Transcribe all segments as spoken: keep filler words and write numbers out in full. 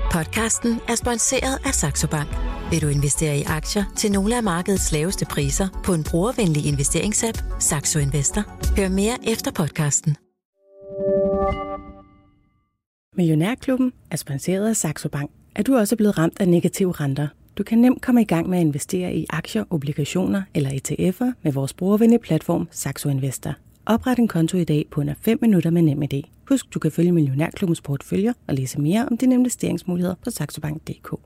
Podcasten er sponsoreret af Saxo Bank. Vil du investere i aktier til nogle af markedets laveste priser på en brugervenlig investeringsapp, Saxo Investor? Hør mere efter podcasten. Millionærklubben er sponsoreret af Saxo Bank. Er du også blevet ramt af negative renter? Du kan nemt komme i gang med at investere i aktier, obligationer eller E T F'er med vores brugervenlige platform Saxo Investor. Opret en konto i dag på under fem minutter med NemID. Husk, du kan følge Millionærklubbens porteføljer og læse mere om dine investeringsmuligheder på saxobank punktum d k.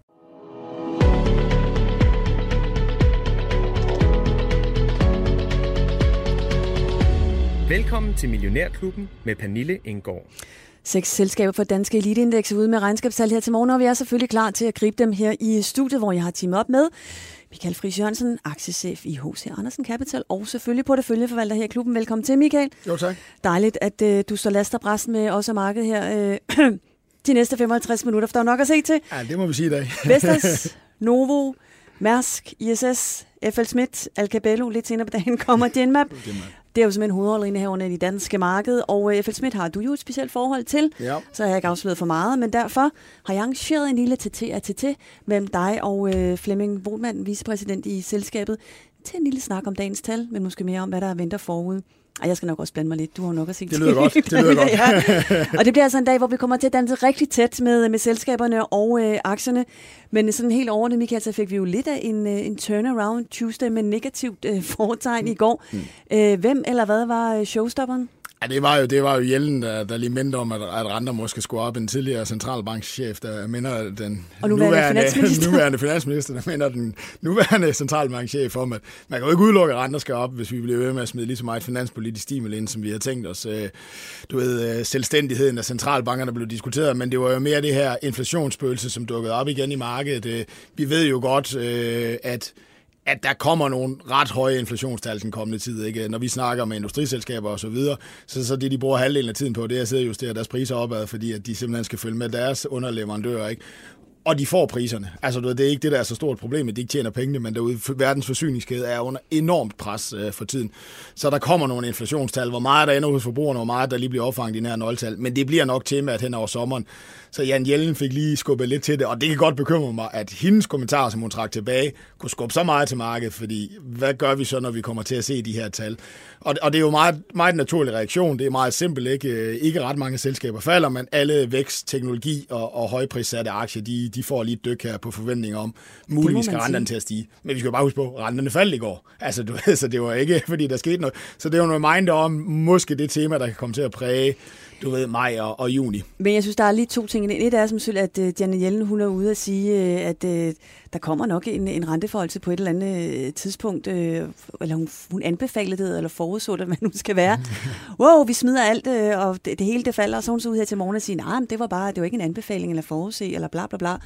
Velkommen til Millionærklubben med Pernille Enggaard. Seks selskaber for Danske Eliteindeks ude med regnskabstal her til morgen, og vi er selvfølgelig klar til at gribe dem her i studiet, hvor jeg har teamet op med Michael Friis Jørgensen, aktiechef i H C Andersen Capital, og selvfølgelig porteføljeforvalter her i klubben. Velkommen til, Michael. Jo, tak. Dejligt, at uh, du står last og bræst med os og markedet her uh, de næste femoghalvtreds minutter, for der er nok at se til. Ja, det må vi sige i dag. Vestas, Novo, Mærsk, I S S, F L Schmidt, Alcabello, lidt senere på dagen kommer Genmap. Det er jo simpelthen hovedholderne her under de danske marked, og F L Schmidt har du jo et specielt forhold til, ja. Så har jeg ikke afsløret for meget, men derfor har jeg arrangeret en lille T T A T T mellem dig og øh, Flemming Wohlmann, vicepræsident i selskabet, til en lille snak om dagens tal, men måske mere om, hvad der venter forud. Og jeg skal nok også blande mig lidt. Du har nok at se. Det lyder godt. Det lyder godt. Ja. Og det bliver altså en dag, hvor vi kommer til at danse rigtig tæt med, med selskaberne og øh, aktierne. Men sådan helt overordnet, Michael, så fik vi jo lidt af en, øh, en turnaround Tuesday med negativt øh, foretegn i går. Mm. Øh, hvem eller hvad var øh, showstopperen? Ja, det var jo, det var jo Jellen, der, der lige mindte om, at, at renter måske skulle op. En tidligere centralbankchef, der minder den og nuværende, nuværende, finansminister. nuværende finansminister, der minder den nuværende centralbankchef om, at man kan jo ikke udelukke, at renter skal op, hvis vi bliver ved med at smide lige så meget finanspolitisk stimul ind, som vi har tænkt os. Du ved, selvstændigheden af centralbankerne blev diskuteret, men det var jo mere det her inflationsspøgelse, som dukkede op igen i markedet. Vi ved jo godt, at at der kommer nogle ret høje inflationstal den kommende tid. Ikke? Når vi snakker med industriselskaber og så videre, så, så det, de bruger halvdelen af tiden på, det er at sidde og justere deres priser opad, fordi at de simpelthen skal følge med deres underleverandører. Ikke? Og de får priserne. Altså, det er ikke det, der er så stort problem, at de ikke tjener pengene, men derude, verdens forsyningskæde er under enormt pres øh, for tiden. Så der kommer nogle inflationstal, hvor meget der ender hos forbrugerne, hvor meget der lige bliver opfanget i den her nøgletal. Men det bliver nok temaet hen over sommeren. Så Jan Jellen fik lige skubbet lidt til det, og det kan godt bekymre mig, at hendes kommentarer, som hun trak tilbage, kunne skubbe så meget til markedet, fordi hvad gør vi så, når vi kommer til at se de her tal? Og, og det er jo meget, meget naturlig reaktion, det er meget simpelt, ikke, ikke ret mange selskaber falder, men alle vækst, teknologi og, og højprissatte aktier, de, de får lige et dyk her på forventninger om, muligvis skal renterne til at stige. Men vi skal jo bare huske på, at renterne faldt i går. Altså, du ved, så det var ikke, fordi der skete noget. Så det er jo noget mind om, måske det tema, der kan komme til at præge, du ved, maj og, og juni. Men jeg synes, der er lige to ting. Et er som selv, at uh, Janet Yellen, hun er ude at sige, uh, at uh, der kommer nok en, en renteforholdelse på et eller andet uh, tidspunkt. Uh, eller hun, hun anbefalede det, eller forudså det, hvad nu skal være. Wow, vi smider alt, uh, og det, det hele det falder. Og så hun så ud her til morgen og siger, nej, det var bare, det var ikke en anbefaling, eller forudse, eller bla bla bla.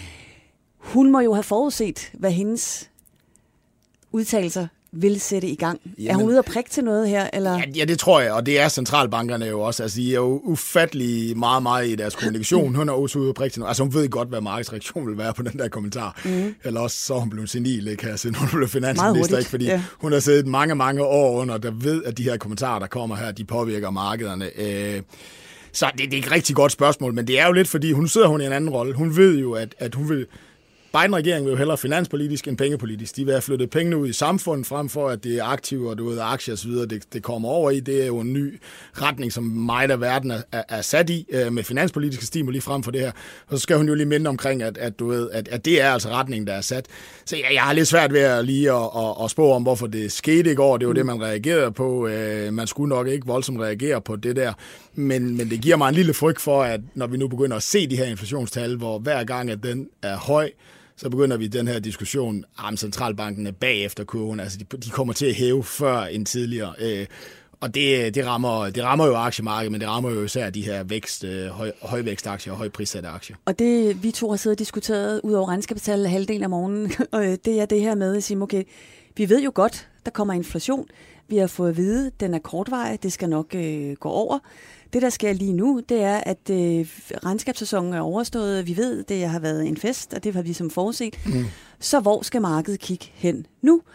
Hun må jo have forudset, hvad hendes udtalelser vil sætte i gang. Jamen, er hun ude at prikke til noget her? Eller? Ja, ja, det tror jeg, og det er centralbankerne jo også. Altså, de er jo ufattelig meget, meget i deres kommunikation. Hun er også ude at prikke til noget. Altså, hun ved godt, hvad markedsreaktion vil være på den der kommentar. Mm. Eller også så hun blev senil, ikke her, siden hun blev finansminister, ikke? Fordi ja. Hun har siddet mange, mange år under, der ved, at de her kommentarer, der kommer her, de påvirker markederne. Øh, så det, det er et rigtig godt spørgsmål, men det er jo lidt, fordi hun sidder hun i en anden rolle. Hun ved jo, at, at hun vil Biden-regeringen vil jo hellere finanspolitisk end pengepolitisk. De vil have flyttet pengene ud i samfundet, frem for at det er aktiver, du ved, aktier og så videre, det, det kommer over i. Det er jo en ny retning, som meget af verden er, er, er sat i, øh, med finanspolitiske stimuli frem for det her. Og så skal hun jo lige minde omkring, at, at, du ved, at, at det er altså retningen, der er sat. Så jeg, jeg har lidt svært ved at lige at, at, at spå om, hvorfor det skete i går. Det var mm. det, man reagerede på. Øh, man skulle nok ikke voldsomt reagere på det der. Men, men det giver mig en lille frygt for, at når vi nu begynder at se de her inflationstal, hvor hver gang, at den er høj, så begynder vi den her diskussion om centralbanken er bagefter kurven. Altså, de, de kommer til at hæve før end tidligere. Øh, og det, det, rammer, det rammer jo aktiemarkedet, men det rammer jo især de her vækst, øh, høj, højvækstaktier og højprissatte aktier. Og det, vi to har siddet og diskuteret ud over regnskabstal halvdelen af morgenen, og det er det her med at sige, okay, vi ved jo godt, der kommer inflation. Vi har fået at vide, at den er kortvarig, det skal nok øh, gå over. Det, der sker lige nu, det er, at øh, regnskabssæsonen er overstået. Vi ved, det har været en fest, og det har vi som forudset. Mm. Så hvor skal markedet kigge hen nu?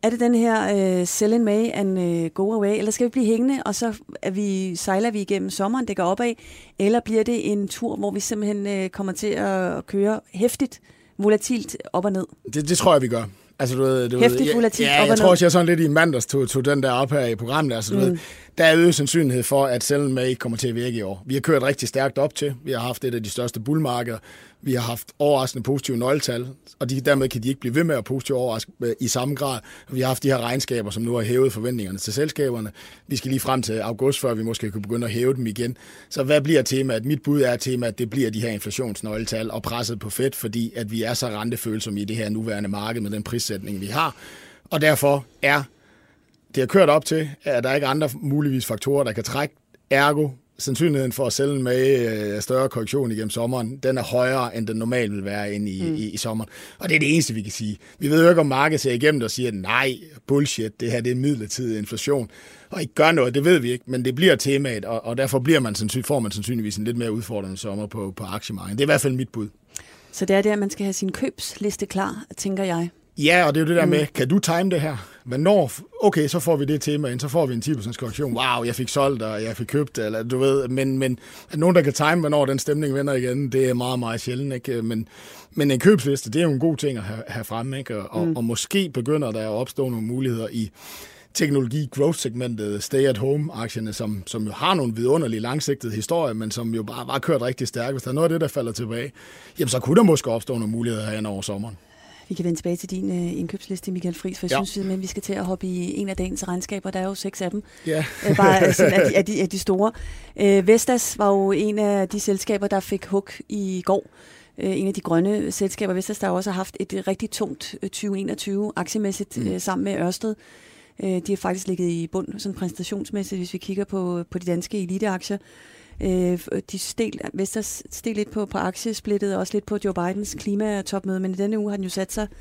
Er det den her uh, sell in May and uh, go away, eller skal vi blive hængende, og så er vi, sejler vi igennem sommeren, det går opad, eller bliver det en tur, hvor vi simpelthen uh, kommer til at køre hæftigt, volatilt op og ned? Det, det tror jeg, vi gør. Altså, du ved, du Hæftigt, ved, volatilt, ja, op og jeg ned. tror også, jeg sådan lidt i mandags tog, tog den der op her i programmet. Altså, du mm. ved, der er øget sandsynlighed for, at sell in May kommer til at virke i år. Vi har kørt rigtig stærkt op til. Vi har haft et af de største bullmarkeder. Vi har haft overraskende positive nøgletal, og de, dermed kan de ikke blive ved med at positive overraske i samme grad. Vi har haft de her regnskaber, som nu har hævet forventningerne til selskaberne. Vi skal lige frem til august, før vi måske kan begynde at hæve dem igen. Så hvad bliver temaet? Mit bud er temaet, at det bliver de her inflationsnøgletal og presset på Fed, fordi at vi er så rentefølsomme i det her nuværende marked med den prissætning, vi har. Og derfor er det har kørt op til, at der ikke er andre muligvis faktorer, der kan trække. Ergo, sandsynligheden for at sælge med større korrektion igennem sommeren, den er højere, end den normalt vil være inde i, mm. i, i sommeren. Og det er det eneste, vi kan sige. Vi ved jo ikke, om markedet ser igennem det og siger, nej, bullshit, det her det er midlertidig inflation. Og ikke gør noget, det ved vi ikke, men det bliver temaet, og, og derfor bliver man sandsynlig, får man sandsynligvis en lidt mere udfordrende sommer på, på aktiemarkedet. Det er i hvert fald mit bud. Så det er det, at man skal have sin købsliste klar, tænker jeg. Ja, og det er jo det der med, kan du time det her? Hvornår? Okay, så får vi det tema ind, så får vi en ti procent korrektion. Wow, jeg fik solgt, og jeg fik købt, eller du ved, men, men at nogen, der kan time, hvornår den stemning vender igen, det er meget, meget sjældent, ikke? Men, men en købsliste, det er jo en god ting at have, have fremme, ikke? Og, mm. og måske begynder der at opstå nogle muligheder i teknologi-growth-segmentet, stay-at-home-aktierne, som, som jo har nogle vidunderlige langsigtede historier, men som jo bare var kørt rigtig stærkt. Hvis der er noget af det, der falder tilbage, jamen så kunne der måske opstå nogle muligheder her over sommeren. Vi kan vende tilbage til din øh, indkøbsliste, Michael Friis, for jeg ja. synes, at vi skal til at hoppe i en af dagens regnskaber. Der er jo seks af dem. Ja. øh, bare altså, af, de, af, de, af de store. Øh, Vestas var jo en af de selskaber, der fik hug i går. Øh, en af de grønne selskaber. Vestas, der også har haft et rigtig tungt tyve enogtyve aktiemæssigt mm. øh, sammen med Ørsted. Øh, de har faktisk ligget i bund sådan præstationsmæssigt, hvis vi kigger på, på de danske eliteaktier. Øh, de stel, Vestas steg lidt på, på aktiesplittet og også lidt på Joe Bidens klimatopmøde, men i denne uge har den jo sat sig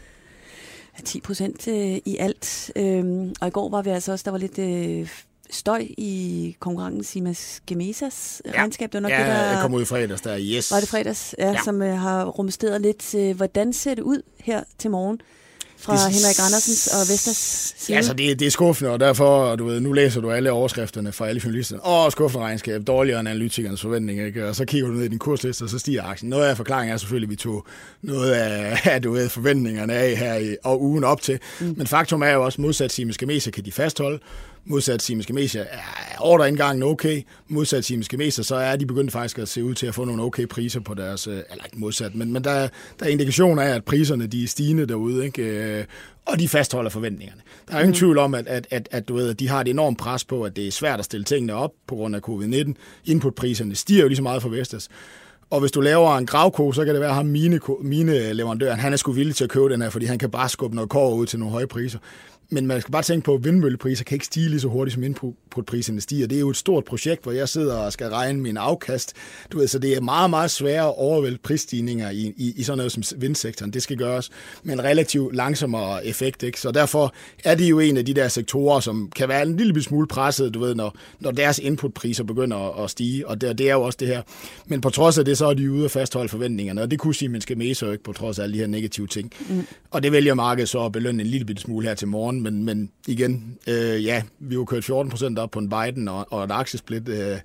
ti procent øh, i alt. Øh, og i går var vi altså også, der var lidt øh, støj i konkurrencen Siemens Gamesas ja. regnskab. Det var nok ja, det, der... jeg kom ud i fredags der, yes. Var det fredags, ja, ja. som øh, har rumsteret lidt. Øh, hvordan ser det ud her til morgen? Fra det, Henrik Andersens og Vestas side? Ja, altså det, det er skuffende, og derfor, du ved, nu læser du alle overskrifterne fra alle journalisterne. Åh, skuffende regnskab, dårligere end analytikernes forventninger, ikke? Og så kigger du ned i din kursliste, og så stiger aktien. Noget af forklaringen er selvfølgelig, at vi tog noget af, du ved, forventningerne af her i, og ugen op til. Mm. Men faktum er jo også, modsat Siemens Gamesa kan de fastholde. Modsat Siemens Gamesa er ordreindgangen okay. Modsat Siemens Gamesa, så er de begyndt faktisk at se ud til at få nogle okay priser på deres, eller ikke modsat, men, men der, der er indikationer af, at priserne de er stigende derude, ikke? Og de fastholder forventningerne. Der er ingen mm. tvivl om, at, at, at, at du ved, at de har et enormt pres på, at det er svært at stille tingene op på grund af covid nitten. Inputpriserne stiger jo lige så meget for Vestas. Og hvis du laver en gravko, så kan det være, at ham mine, mine leverandøren, han er sgu villig til at købe den her, fordi han kan bare skubbe noget kår ud til nogle høje priser. Men man skal bare tænke på, at vindmøllepriser kan ikke stige lige så hurtigt, som inputpriserne stiger. Det er jo et stort projekt, hvor jeg sidder og skal regne min afkast. Du ved, så det er meget, meget svært at overvælde prisstigninger i, i, i sådan noget som vindsektoren. Det skal gøres med en relativt langsommere effekt, ikke? Så derfor er det jo en af de der sektorer, som kan være en lille smule presset, du ved, når, når deres inputpriser begynder at, at stige. Og det, det er jo også det her. Men på trods af det, så er de ude at fastholde forventningerne. Og det kunne sige, at man skal med så ikke på trods af alle de her negative ting. Mm. Og det vælger markedet så at belønne en lille bitte smule her til morgen. Men, men igen, øh, ja, vi har kørt fjorten procent op på en Biden og, og et aktiesplit. Øh,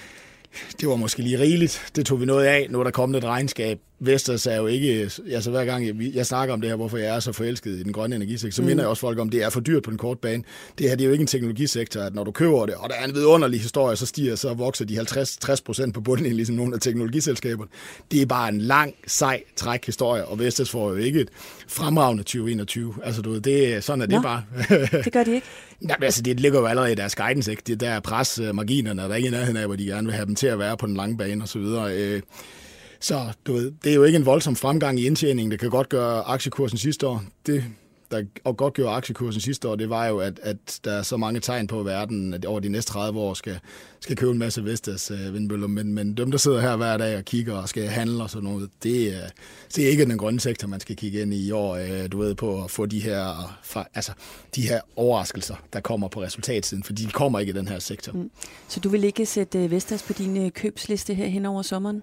det var måske lige rigeligt. Det tog vi noget af. Nu er der kommet et regnskab. Vestas er jo ikke... Altså hver gang jeg, jeg snakker om det her, hvorfor jeg er så forelsket i den grønne energisektor, så mm. minder jeg også folk om, det er for dyrt på den korte bane. Det her det er jo ikke en teknologisektor, at når du køber det, og der er en vidunderlig historie, så stiger, så vokser de halvtreds til tres procent på bunden, ligesom nogle af teknologiselskaberne. Det er bare en lang, sej trækhistorie, og Vestas får jo ikke et fremragende tyve enogtyve. Altså du ved, det, sådan er det Nå, bare. Det gør de ikke. Nej, altså det ligger jo allerede i deres guidance, ikke? Det der pres marginerne, og der er ikke i nærheden af, hvor de gerne vil have dem til at være på den lange bane og så videre. Så du ved, det er jo ikke en voldsom fremgang i indtjeningen. Det kan godt gøre aktiekursen sidste år. Det, der og godt gjorde aktiekursen sidste år, det var jo, at, at der er så mange tegn på, at verden at over de næste tredive år skal, skal købe en masse Vestas øh, vindmøller. Men, men dem, der sidder her hver dag og kigger og skal handle og sådan noget, det, øh, det er ikke den grønne sektor, man skal kigge ind i i år, øh, du ved, på at få de her, for, altså, de her overraskelser, der kommer på resultatsiden, for de kommer ikke i den her sektor. Mm. Så du vil ikke sætte Vestas på din købsliste her hen over sommeren?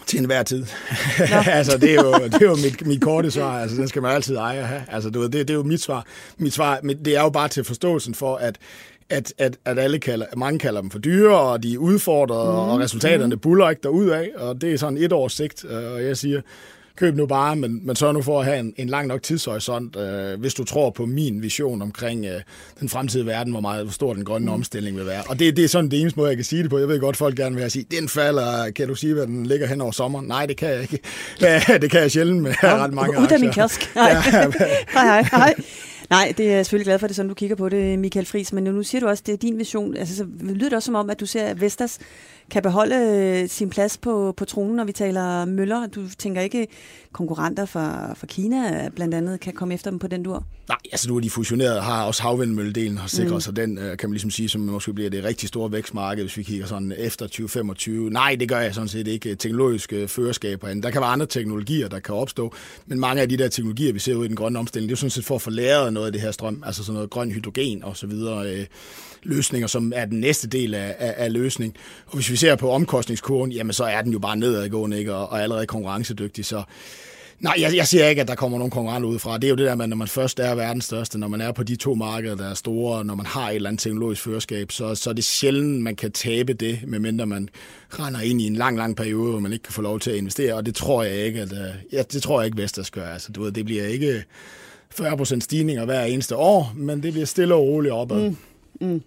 Til enhver tid. altså, det er jo, det er jo mit, mit korte svar. Altså, den skal man altid eje at have. Altså, det, det er jo mit svar. Mit svar, det er jo bare til forståelsen for, at At, at, at alle kalder, mange kalder dem for dyre, og de er udfordret, mm. og resultaterne buller ikke derudad, og det er sådan et års sigt, og jeg siger, køb nu bare, men, men sørg nu for at have en, en lang nok tidshorisont, øh, hvis du tror på min vision omkring øh, den fremtidige verden, hvor meget hvor stor den grønne mm. omstilling vil være. Og det, det er sådan det eneste måde, jeg kan sige det på. Jeg ved godt, folk gerne vil have sige, den falder, kan du sige, hvad den ligger hen over sommeren? Nej, det kan jeg ikke. Ja, det kan jeg sjældent med ja, ret mange aktier. Ud af min kiosk. Nej, hej, hej. Nej, det er jeg selvfølgelig glad for, det sådan du kigger på det, Michael Friis, men nu siger du også, det er din vision. Altså, så lyder det også som om, at du ser, at Vestas kan beholde sin plads på, på tronen, når vi taler møller. Du tænker ikke, konkurrenter fra, fra Kina blandt andet kan komme efter dem på den dur? Nej, altså nu er de fusioneret, har også havvindmølledelen og sikret mm. sig den, kan man ligesom sige, som måske bliver det rigtig store vækstmarked, hvis vi kigger sådan efter tyve femogtyve. Nej, det gør jeg sådan set ikke. Teknologiske førerskaber herinde. Der kan være andre teknologier, der kan opstå, men mange af de der teknologier, vi ser ud i den grønne omstilling, det er jo sådan set for at få læret noget af det her strøm, altså sådan noget grøn hydrogen og så videre, øh, løsninger, som er den næste del af, af, af løsning. Og hvis vi ser på omkostningskurven, jamen så er den jo bare nedadgående, ikke? Og, og allerede konkurrencedygtig, så nej, jeg, jeg siger ikke, at der kommer nogen konkurrenter udefra. Det er jo det der med, når man først er verdens største, når man er på de to markeder, der er store, når man har et eller andet teknologisk førerskab, så, så er det sjældent, man kan tabe det, medmindre man render ind i en lang, lang periode, hvor man ikke kan få lov til at investere, og det tror jeg ikke, at, ja, det tror jeg ikke, Vestas gør. Altså, du ved, det bliver ikke fyrre procent stigninger hver eneste år, men det bliver stille og roligt opad. Mm, mm.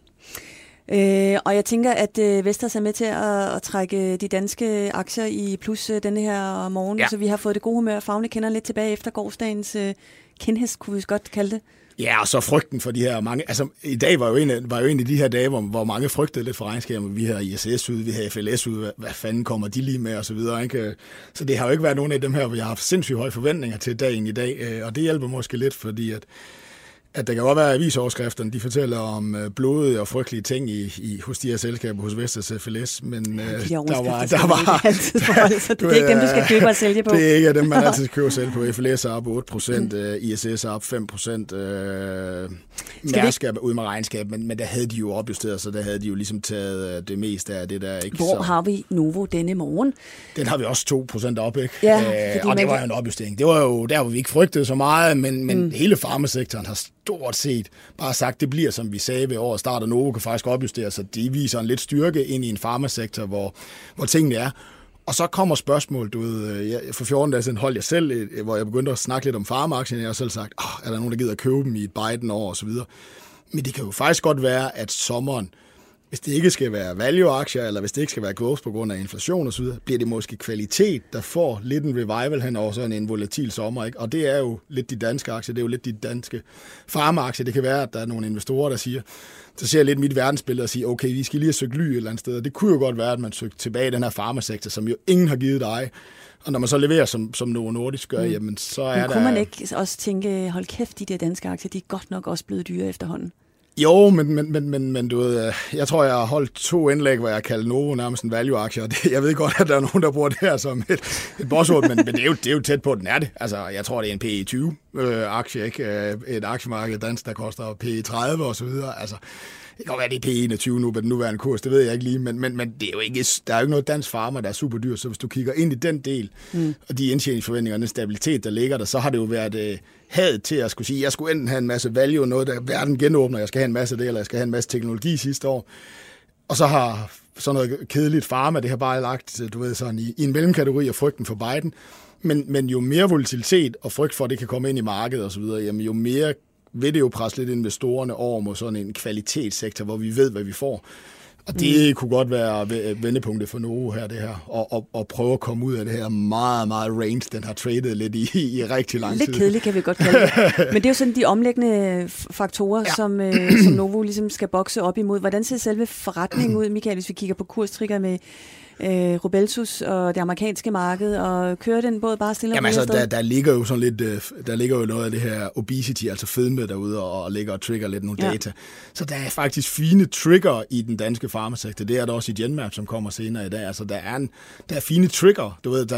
Øh, og jeg tænker, at øh, Vestas er med til at, at trække de danske aktier i plus øh, denne her morgen, ja. Så vi har fået det gode humør. Fagene kender lidt tilbage efter gårsdagens øh, kindhest, kunne vi godt kalde det. Ja, og så frygten for de her mange. Altså, i dag var jo en af, var jo en af de her dage, hvor, hvor mange frygtede lidt for regnskaber. Vi har I S S ude, vi har F L S ude, hvad, hvad fanden kommer de lige med, og så videre. Ikke? Så det har jo ikke været nogen af dem her, hvor jeg har haft sindssygt høje forventninger til dagen i dag, og det hjælper måske lidt, fordi at at der kan godt være avisoverskrifterne, de fortæller om øh, blodige og frygtelige ting i, i, hos de her selskaber, hos Vestas F L S, men øh, de der var... Der var det er ikke dem, du skal købe og sælge på. Det er ikke dem, man altid køber og sælge på. F L S er op otte procent, mm. øh, I S S er op fem procent, øh, Mærsk er ude med regnskab, men, men der havde de jo opjusteret, så der havde de jo ligesom taget det meste af det der. Ikke? Hvor så, har vi Novo denne morgen? Den har vi også to procent op, ikke? Ja, øh, og det var jo en opjustering. Det var jo der, hvor vi ikke frygtede så meget, men, men mm. hele farmasektoren har stort set bare sagt, det bliver, som vi sagde ved årets start, og Novo kan faktisk opjustere, så de viser en lidt styrke ind i en farmasektor, hvor, hvor tingene er. Og så kommer spørgsmålet, du ved, jeg, for fjorten dage siden holdt jeg selv, hvor jeg begyndte at snakke lidt om farmaaktien, jeg har selv sagt, oh, er der nogen, der gider at købe dem i et Biden-år og så videre. Men det kan jo faktisk godt være, at sommeren, hvis det ikke skal være value-aktier, eller hvis det ikke skal være growth på grund af inflation og så videre, bliver det måske kvalitet, der får lidt en revival hen over sådan en volatil sommer, ikke? Og det er jo lidt de danske aktier, det er jo lidt de danske farmaaktier. Det kan være, at der er nogle investorer, der siger, så ser jeg lidt mit verdensbillede og siger, okay, vi skal lige have søgt ly et eller andet sted. Og det kunne jo godt være, at man søgte tilbage i den her farmasektor, som jo ingen har givet dig. Og når man så leverer, som, som Novo Nordisk gør, mm. jamen så er der... Men kunne man ikke også tænke, hold kæft, de der danske aktier, de er godt nok også blevet dyre efterhånden? Jo, men, men, men, men, men du ved, jeg tror, jeg har holdt to indlæg, hvor jeg kalder Novo nærmest en value-aktie, og det, jeg ved godt, at der er nogen, der bruger det her som et, et bossord, men, men det, er jo, det er jo tæt på, at den er det. Altså, jeg tror, det er en P E tyve-aktie, øh, ikke? Et aktiemarked dansk, der koster P E tredive og så videre. Altså, det kan godt være, det er P E enogtyve nu på den nuværende kurs, det ved jeg ikke lige, men, men, men det er jo ikke, der er jo ikke noget dansk farma, der er super dyr, så hvis du kigger ind i den del, mm. og de indtjeningsforventninger og den stabilitet, der ligger der, så har det jo været øh, had til at skulle sige, jeg skulle enten have en masse value, noget der verden genåbner, jeg skal have en masse af det, eller jeg skal have en masse teknologi sidste år, og så har sådan noget kedeligt farma, det har bare lagt, du ved, sådan i, i en mellemkategori af frygten for Biden, men, men jo mere volatilitet og frygt for, at det kan komme ind i markedet og så videre, jamen jo mere vil det jo presse lidt investorerne over mod sådan en kvalitetssektor, hvor vi ved, hvad vi får. Og det mm. kunne godt være vendepunktet for Novo her, det her, og, og, og prøve at komme ud af det her meget, meget range, den har tradet lidt i, i rigtig lang tid. Lidt kedeligt kan vi godt kalde det. Men det er jo sådan de omlæggende faktorer, ja. som, øh, som Novo ligesom skal bokse op imod. Hvordan ser selve forretningen ud, Michael, hvis vi kigger på kurstrigger med øh, Robelsus og det amerikanske marked, og kører den både bare stille og Jamen altså, der, der ligger jo sådan lidt, der ligger jo noget af det her obesity, altså fedme derude, og, og ligger og trigger lidt nogle ja. data. Så der er faktisk fine trigger i den danske farmasektor. Det er der også i Genmap, som kommer senere i dag. Altså, der er, en, der er fine trigger, du ved, der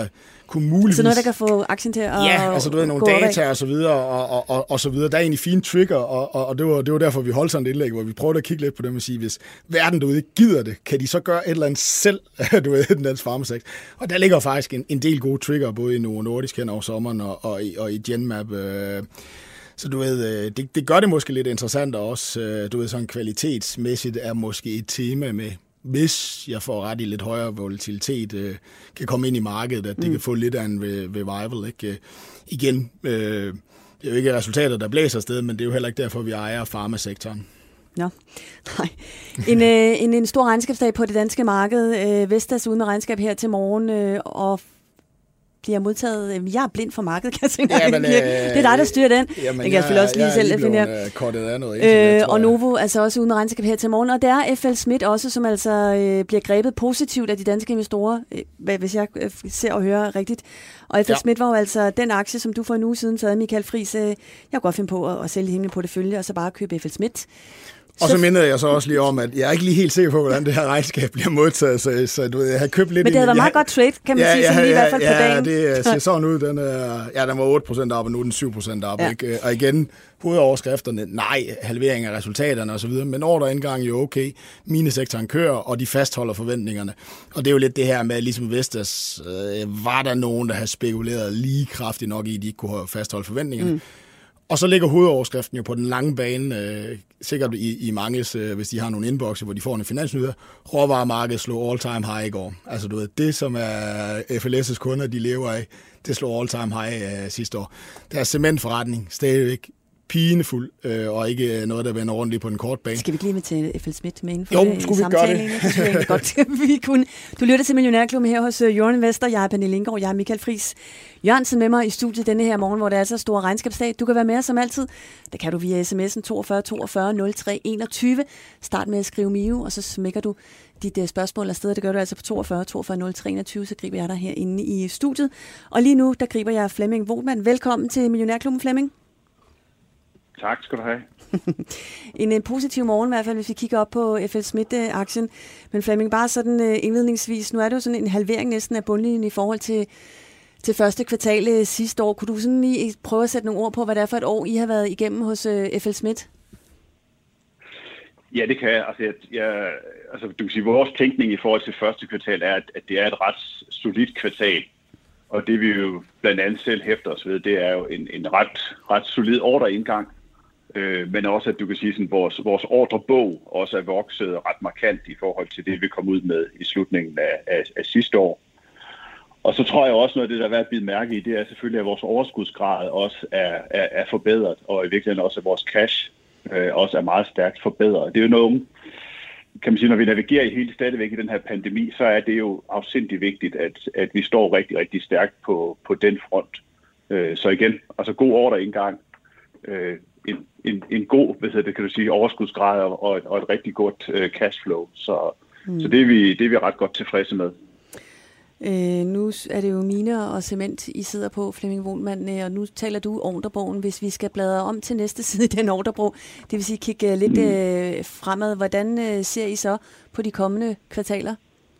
kunne muligvis... Så noget, der kan få aktien til at Ja, altså du ved, nogle data og så videre, og, og, og, og så videre. Der er egentlig fine trigger, og, og, og det, var, det var derfor, vi holdt sådan et indlæg, hvor vi prøvede at kigge lidt på dem og sige, hvis verden derude ikke gider det, kan de så gøre et eller andet selv, du ved, den danske farmasektor. Og der ligger faktisk en, en del gode trigger, både i Novo Nordisk hen over sommeren, og, og, i, og i Genmab. Øh, så du ved, det, det gør det måske lidt interessant, og også, du ved, sådan kvalitetsmæssigt er måske et tema med, hvis jeg får ret i lidt højere volatilitet, øh, kan komme ind i markedet, at det mm. kan få lidt af en revival. Ikke? Øh, igen, øh, det er jo ikke resultater, der blæser afsted, men det er jo heller ikke derfor, vi ejer farmasektoren. Nå, nej. En, øh, en, en stor regnskabsdag på det danske marked. Øh, Vestas ude med regnskab her til morgen, øh, og bliver modtaget. Jeg er blind for markedet, kan jeg sige. Ja, men, øh, det er dig, der styrer den. Jamen, den kan jeg selvfølgelig også lige jeg selv finde her. Kortet af noget internet, øh, og Novo altså også uden regnskab her til morgen. Og der er F L Schmidt også, som altså øh, bliver grebet positivt af de danske investorer, øh, hvis jeg øh, ser og hører rigtigt. Og F L ja. Schmidt var jo altså den aktie, som du for en uge siden sad, Michael Friis. Øh, jeg kunne godt finde på at, at sælge himlen på det følge, og så bare købe F L Schmidt. Og så mindede jeg så også lige om, at jeg er ikke lige helt sikker på, hvordan det her regnskab bliver modtaget, så, så du ved, jeg har købt lidt... Men det havde været meget jeg, godt trade, kan man ja, sige, ja, sådan lige ja, i hvert fald ja, på dagen. Ja, det ser sådan ud. Den, er, ja, den var otte procent op, og nu er den syv procent op. Ja. Ikke? Og igen, hovedoverskrifterne, nej, halvering af resultaterne osv., men ordreindgang jo okay, minesektoren kører, og de fastholder forventningerne. Og det er jo lidt det her med, ligesom Vestas, øh, var der nogen, der havde spekuleret lige kraftigt nok i, at de ikke kunne fastholde forventningerne. Mm. Og så ligger hovedoverskriften jo på den lange bane, øh, sikkert i, i manges, øh, hvis de har nogle inboxer, hvor de får en finansnyder. Råvaremarkedet slog all-time high i går. Altså du ved, det som er F L S' kunder, de lever af, det slog all-time high øh, sidste år. Deres cementforretning stadigvæk pinefuld, øh, og ikke noget, der vender ordentligt på den korte bane. Skal vi lige med til F L Schmidt med inden for jo, skulle vi gøre det? Det synes jeg godt, vi kunne. Du lytter til Millionærklubben her hos Jørgen Investor. Jeg er Pernille Indgaard, jeg er Michael Friis Jørgensen med mig i studiet denne her morgen, hvor der er så stor regnskabsdag. Du kan være med som altid. Det kan du via sms'en toogfyrre toogfyrre nul tre enogtyve. Start med at skrive Mio, og så smækker du dit spørgsmål afsted. Det gør du altså på toogfyrre toogfyrre nul tre enogtyve, så griber jeg dig herinde i studiet. Og lige nu, der griber jeg Flemming Wohlmann. Velkommen til Millionærklubben, Flemming. Tak skal du have. en, en positiv morgen i hvert fald, hvis vi kigger op på F L Schmidt-aktien. Men Flemming, bare sådan uh, indledningsvis, nu er det jo sådan en halvering næsten af bundlinjen i forhold til, til første kvartal sidste år. Kunne du sådan lige prøve at sætte nogle ord på, hvad det er for et år, I har været igennem hos uh, F L Schmidt? Ja, det kan jeg. Altså, jeg, jeg, altså, du kan sige, vores tænkning i forhold til første kvartal er, at, at det er et ret solidt kvartal. Og det vi jo blandt andet selv hæfter os ved, det er jo en, en ret, ret solid ordreindgang. Øh, men også, at du kan sige, at vores, vores ordrebog også er vokset ret markant i forhold til det, vi kom ud med i slutningen af, af, af sidste år. Og så tror jeg også, noget af det, der er værd at bide mærke i, det er selvfølgelig, at vores overskudsgrad også er, er, er forbedret, og i virkeligheden også, at vores cash øh, også er meget stærkt forbedret. Det er jo noget, kan man sige, når vi navigerer i helt stadigvæk i den her pandemi, så er det jo afsindig vigtigt, at, at vi står rigtig, rigtig stærkt på, på den front. Øh, så igen, altså god ordreindgang, øh, en, en, en god, hvad hedder det, kan du sige, overskudsgrad og et, og et rigtig godt øh, cashflow. Så, mm. så det, er vi, det er vi ret godt tilfredse med. Øh, nu er det jo miner og cement, I sidder på, Flemming Wohlmann, og nu taler du ordrebogen. Hvis vi skal bladre om til næste side i den ordrebog, det vil sige kigge lidt mm. øh, fremad, hvordan øh, ser I så på de kommende kvartaler?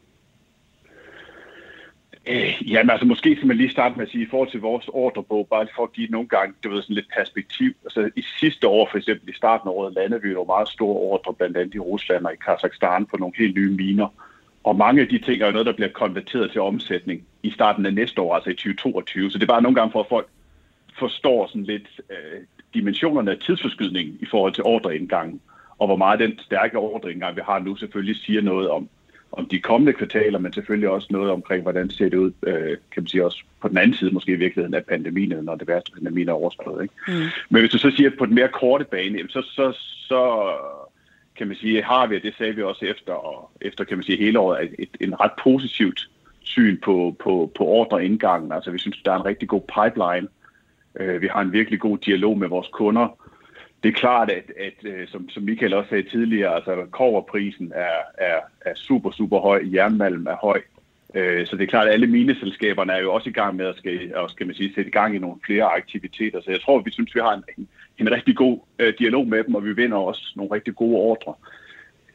Øh, jamen altså, måske skal man lige starte med at sige, i forhold til vores ordrebog, bare for at give nogle gange, det ved, sådan lidt perspektiv. Altså i sidste år, for eksempel i starten af året, landede vi jo meget store ordre, blandt andet i Rusland og i Kazakhstan, på nogle helt nye miner. Og mange af de ting er jo noget, der bliver konverteret til omsætning i starten af næste år, altså i tyve toogtyve. Så det er bare nogle gange for, at folk forstår sådan lidt øh, dimensionerne af tidsforskydning i forhold til ordreindgangen, og hvor meget den stærke ordreindgang, vi har nu, selvfølgelig siger noget om, om de kommende kvartaler, men selvfølgelig også noget omkring, hvordan ser det ud, øh, kan man sige også på den anden side, måske i virkeligheden af pandemien, når det værste pandemien er overstået. Ikke? Mm. Men hvis du så siger, at på den mere korte bane, så, så, så kan man sige, har vi, det sagde vi også efter, og efter kan man sige, hele året, et, et, en ret positivt syn på, på, på ordreindgangen. Altså vi synes, der er en rigtig god pipeline. Uh, vi har en virkelig god dialog med vores kunder. Det er klart, at, at som, som Michael også sagde tidligere, altså kobberprisen er, er, er super, super høj, jernmalm er høj. Uh, så det er klart, at alle mineselskaberne er jo også i gang med at skal, skal man sige, sætte i gang i nogle flere aktiviteter. Så jeg tror, vi synes, vi har en, en, en rigtig god uh, dialog med dem, og vi vinder også nogle rigtig gode ordre.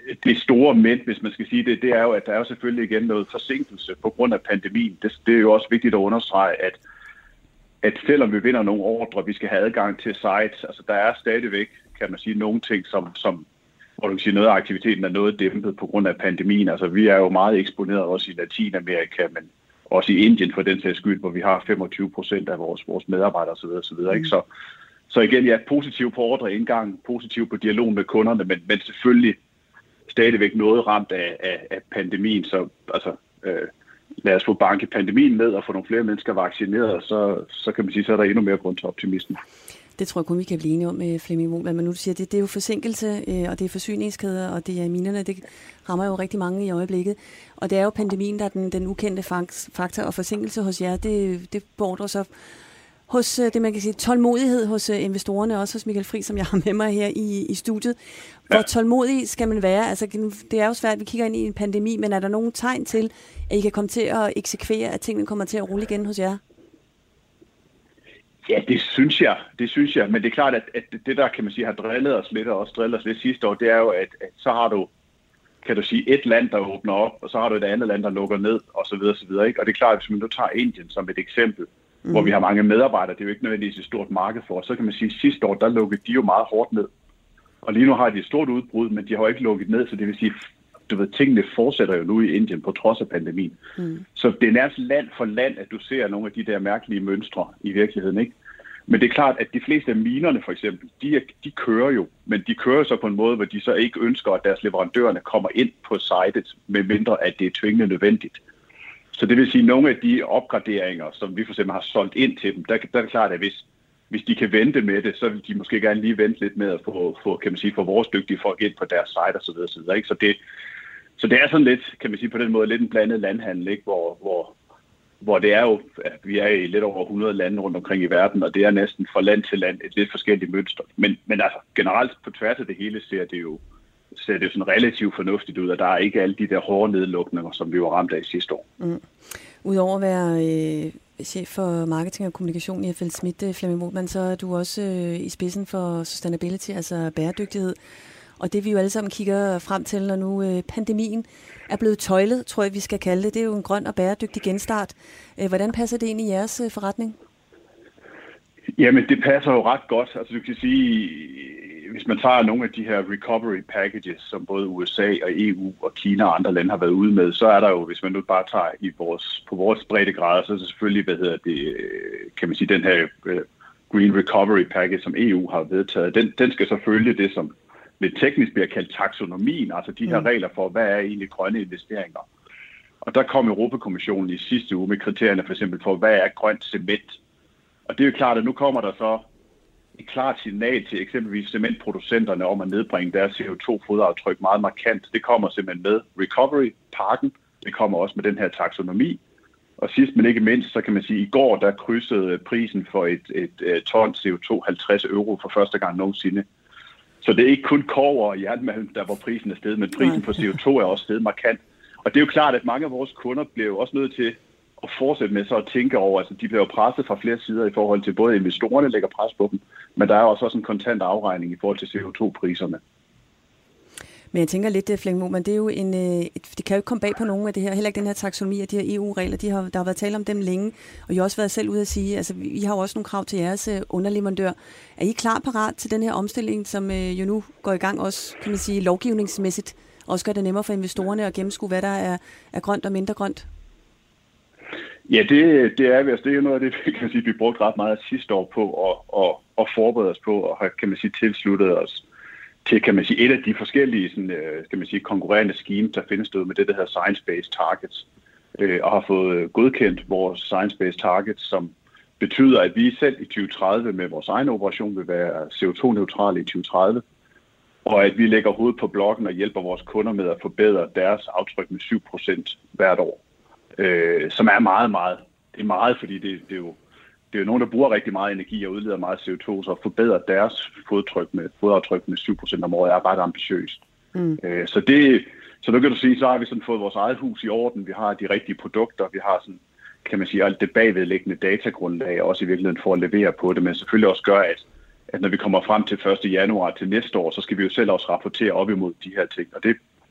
det store men, hvis man skal sige det, det er jo, at der er jo selvfølgelig igen noget forsinkelse på grund af pandemien. Det, det er jo også vigtigt at understrege, at, at selvom vi vinder nogle ordre, vi skal have adgang til sites, altså der er stadigvæk, kan man sige, nogle ting, som, som hvor du kan sige, noget af aktiviteten er noget dæmpet på grund af pandemien. Altså vi er jo meget eksponeret også i Latinamerika, men også i Indien for den sags skyld, hvor vi har femogtyve procent af vores, vores medarbejdere osv. osv. Mm. Så, så igen, ja, positiv på ordre indgang, positiv på dialog med kunderne, men, men selvfølgelig stadigvæk noget ramt af, af, af pandemien. Så altså, øh, lad os få banket pandemien ned og få nogle flere mennesker vaccineret, så, så kan man sige, så er der endnu mere grund til optimisme. Det tror jeg kun, vi kan blive enige om med Flemming Mohlmann, men nu du siger, det, det er jo forsinkelse, øh, og det er forsyningskæder, og det er minerne, det rammer jo rigtig mange i øjeblikket. Og det er jo pandemien, der er den, den ukendte faktor, og forsinkelse hos jer, det, det beordrer så hos det, man kan sige, tålmodighed hos investorerne, også hos Michael Friis, som jeg har med mig her i, i studiet. Hvor ja. tålmodig skal man være? Altså, det er jo svært, at vi kigger ind i en pandemi, men er der nogen tegn til, at I kan komme til at eksekvere, at tingene kommer til at rulle igen hos jer? Ja, det synes jeg. Det synes jeg. Men det er klart, at, at det der, kan man sige, har drillet os lidt, og også drillet os lidt sidste år, det er jo, at, at så har du, kan du sige, et land, der åbner op, og så har du et andet land, der lukker ned, og så videre, så videre, ikke? Og det er klart, at hvis man nu tager Indien som et eksempel, mm. hvor vi har mange medarbejdere, det er jo ikke nødvendigvis et stort marked for os, så kan man sige, at sidste år, der lukkede de jo meget hårdt ned. Og lige nu har de et stort udbrud, men de har jo ikke lukket ned, så det vil sige, du ved, tingene fortsætter jo nu i Indien på trods af pandemien. Mm. Så det er nærmest land for land, at du ser nogle af de der mærkelige mønstre i virkeligheden, ikke? Men det er klart, at de fleste af minerne for eksempel, de, er, de kører jo, men de kører så på en måde, hvor de så ikke ønsker, at deres leverandørerne kommer ind på sitet, med mindre at det er tvingende nødvendigt. Så det vil sige, at nogle af de opgraderinger, som vi for eksempel har solgt ind til dem, der, der er det klart, at hvis, hvis de kan vente med det, så vil de måske gerne lige vente lidt med at få, få, kan man sige, få vores dygtige folk ind på deres site osv. osv. Ikke? Så, det, så det er sådan lidt, kan man sige på den måde, lidt en blandet landhandel, ikke? Hvor, hvor, hvor det er jo, at vi er i lidt over hundrede lande rundt omkring i verden, og det er næsten fra land til land et lidt forskelligt mønster. Men, men altså generelt på tværs af det hele ser det jo ser det sådan relativt fornuftigt ud, og der er ikke alle de der hårde nedlukninger, som vi var ramt af i sidste år. Mm. Udover at være øh, chef for marketing og kommunikation i F L Schmidt, Flemming Mohlmann, så er du også øh, i spidsen for sustainability, altså bæredygtighed. Og det vi jo alle sammen kigger frem til, når nu øh, pandemien er blevet tøjlet, tror jeg vi skal kalde det. Det er jo en grøn og bæredygtig genstart. Øh, hvordan passer det ind i jeres øh, forretning? Jamen det passer jo ret godt. Altså du kan sige, hvis man tager nogle af de her recovery packages, som både U S A og E U og Kina og andre lande har været ude med, så er der jo, hvis man nu bare tager i vores, på vores breddegrader, så er det selvfølgelig, hvad hedder det, kan man sige, den her uh, Green Recovery Package, som E U har vedtaget, den, den skal så følge det, som lidt teknisk bliver kaldt taksonomien, altså de her mm. regler for, hvad er egentlig grønne investeringer. Og der kom Europakommissionen i sidste uge med kriterierne for eksempel for, hvad er grønt cement. Og det er jo klart, at nu kommer der så et klart signal til eksempelvis cementproducenterne om at nedbringe deres C O to fodaftryk meget markant. Det kommer simpelthen med Recovery-pakken, det kommer også med den her taksonomi. Og sidst men ikke mindst, så kan man sige, at i går der krydsede prisen for et, et, et ton C O to halvtreds euro for første gang nogensinde. Så det er ikke kun kobber og jernmalm, der hvor prisen er steget, men prisen på C O to er også steget markant. Og det er jo klart, at mange af vores kunder bliver jo også nødt til at fortsætte med så at tænke over, altså de bliver jo presset fra flere sider i forhold til både investorerne lægger pres på dem, men der er også også en kontant afregning i forhold til C O to priserne. Men jeg tænker lidt, Flemming Mohlmann, det er jo en, det kan jo ikke komme bag på nogen af det her, heller ikke den her taksonomi af de her E U-regler, de har, der har været tale om dem længe, og I har også været selv ude at sige, altså I har jo også nogle krav til jeres underleverandør. Er I klar parat til den her omstilling, som jo nu går i gang også, kan man sige, lovgivningsmæssigt, også gør det nemmere for investorerne at gennemskue, hvad der er, er grønt og mindre grønt? Ja, det, det er vi. Altså, det er jo noget af det, kan man sige, vi brugte ret meget sidste år på at, at, at forberede os på, og har, kan man sige, tilsluttet os til, kan man sige, et af de forskellige, sådan, kan man sige, konkurrerende schemes, der findes ud med det, der hedder Science-Based Targets, og har fået godkendt vores Science-Based Targets, som betyder, at vi selv i tyve tredive med vores egen operation vil være C O to neutrale i tyve tredive, og at vi lægger hovedet på blokken og hjælper vores kunder med at forbedre deres aftryk med syv procent hvert år. Øh, som er meget, meget. Det er meget, fordi det, det, er jo, det er jo nogen, der bruger rigtig meget energi og udleder meget C O to, så at forbedre deres fodtryk med, fodaftryk med syv procent om året er ret ambitiøst. Mm. Øh, så det, så nu kan du sige, så har vi sådan fået vores eget hus i orden, vi har de rigtige produkter, vi har sådan, kan man sige, alt det bagvedliggende datagrundlag, også i virkeligheden for at levere på det, men selvfølgelig også gør, at, at når vi kommer frem til første januar til næste år, så skal vi jo selv også rapportere op imod de her ting, og det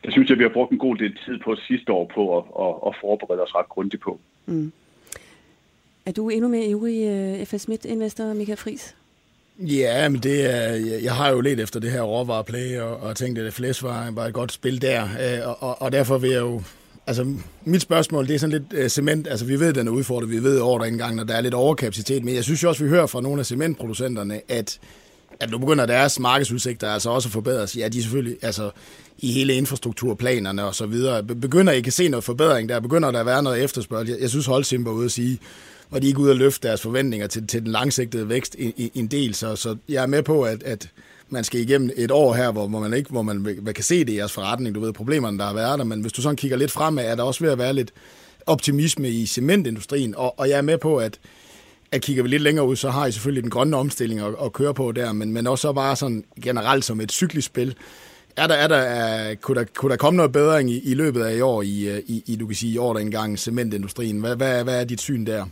det synes jeg, vi har brugt en god del tid på sidste år på at, at, at forberede os ret grundigt på. Mm. Er du endnu mere ivrig uh, F S Schmidt-investor, Michael Friis? Ja, men det er, jeg, jeg har jo let efter det her råvareplay, og, og tænkte, at F L S var, var et godt spil der, og, og, og derfor vil jeg jo, altså mit spørgsmål, det er sådan lidt uh, cement, altså vi ved, den er udfordret, vi ved ordreindgangen, og der er lidt overkapacitet, men jeg synes jo også, vi hører fra nogle af cementproducenterne, at at nu begynder deres markedsudsigter altså også at forbedres. Ja, de er selvfølgelig altså, i hele infrastrukturplanerne og så videre. Begynder I kan se noget forbedring der? Begynder der at være noget efterspørgsel? Jeg synes, Holcim var ude at sige, hvor de ikke ude at løfte deres forventninger til, til den langsigtede vækst i, i, en del. Så, så jeg er med på, at, at man skal igennem et år her, hvor, hvor man ikke hvor man kan se det i jeres forretning. Du ved problemerne, der har været der. Men hvis du sådan kigger lidt fremad, er der også ved at være lidt optimisme i cementindustrien. Og, og jeg er med på, at at kigger vi lidt længere ud, så har I selvfølgelig den grønne omstilling at, at køre på der, men, men også bare sådan generelt som et cyklisk spil. Er der, er der, er, kunne, der, kunne der komme noget bedring i, i løbet af i år i, i, i du kan sige, ordreingang cementindustrien? Hvad, hvad, hvad er dit syn der?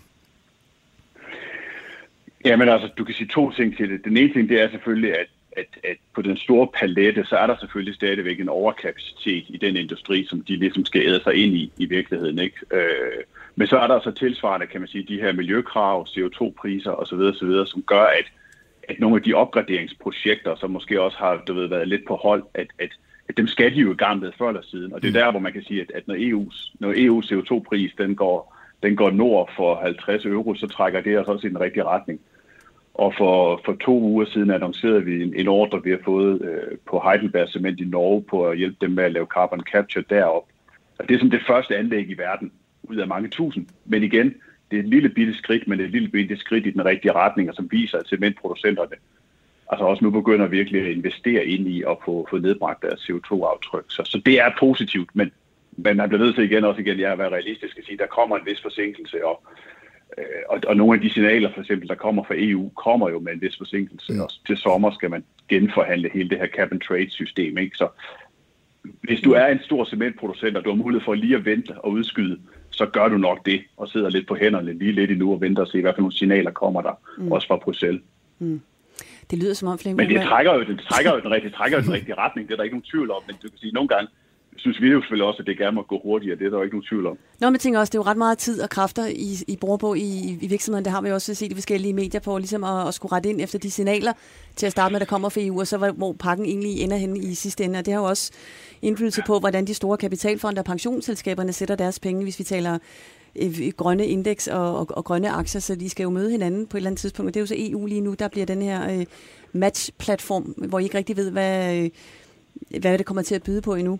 Ja, men altså, du kan sige to ting til det. Den ene ting, det er selvfølgelig, at, at, at på den store palette, så er der selvfølgelig stadigvæk en overkapacitet i den industri, som de ligesom skal æde sig ind i, i virkeligheden, ikke? Øh, Men så er der så tilsvarende, kan man sige, de her miljøkrav, C O to priser osv., osv., som gør, at, at nogle af de opgraderingsprojekter, som måske også har du ved, været lidt på hold, at, at, at dem skal de jo i gang med før eller siden. Og det er der, hvor man kan sige, at, at når, E U's, når E U's C O to pris den går, den går nord for halvtreds euro, så trækker det os også i den rigtige retning. Og for, for to uger siden annoncerede vi en, en ordre, vi har fået øh, på Heidelberg Cement i Norge, på at hjælpe dem med at lave carbon capture derop. Og det er som det første anlæg i verden, ud af mange tusind. Men igen, det er et lille bitte skridt, men det er et lille bitte skridt i den rigtige retning, og som viser, at cementproducenterne altså også nu begynder virkelig at investere ind i at få, få nedbragt deres C O to aftryk. Så, så det er positivt, men, men man bliver nødt til igen også igen, jeg er være realistisk at sige, der kommer en vis forsinkelse, og, øh, og, og nogle af de signaler, for eksempel, der kommer fra E U, kommer jo med en vis forsinkelse. Ja. Også til sommer skal man genforhandle hele det her cap and trade system, ikke? Så hvis du er en stor cementproducent, og du har mulighed for lige at vente og udskyde, så gør du nok det, og sidder lidt på hænderne lige lidt endnu og venter og se, hvad for nogle signaler kommer der, mm. også fra Bruxelles. Mm. Det lyder som om Flemming. Men det trækker jo, det trækker jo den rigtige, trækker jo den rigtige retning, det er der ikke nogen tvivl om, men du kan sige, nogle gange synes vi jo selvfølgelig også, at det gerne må gå hurtigere, det er der jo ikke nogen tvivl om. Nå, men jeg tænker også, det er jo ret meget tid og kræfter, I, I bruger på i, i virksomheden, det har vi jo også set i forskellige medier på, ligesom at, at skulle rette ind efter de signaler til at starte med, der kommer fra E U, og så hvor pakken egentlig ender henne i sidste ende, og det har jo også indflydelse på, hvordan de store kapitalfonde og pensionsselskaberne sætter deres penge, hvis vi taler grønne indeks og, og, og grønne aktier, så de skal jo møde hinanden på et eller andet tidspunkt. Og det er jo så E U lige nu, der bliver den her øh, match-platform, hvor I ikke rigtig ved, hvad, øh, hvad det kommer til at byde på endnu.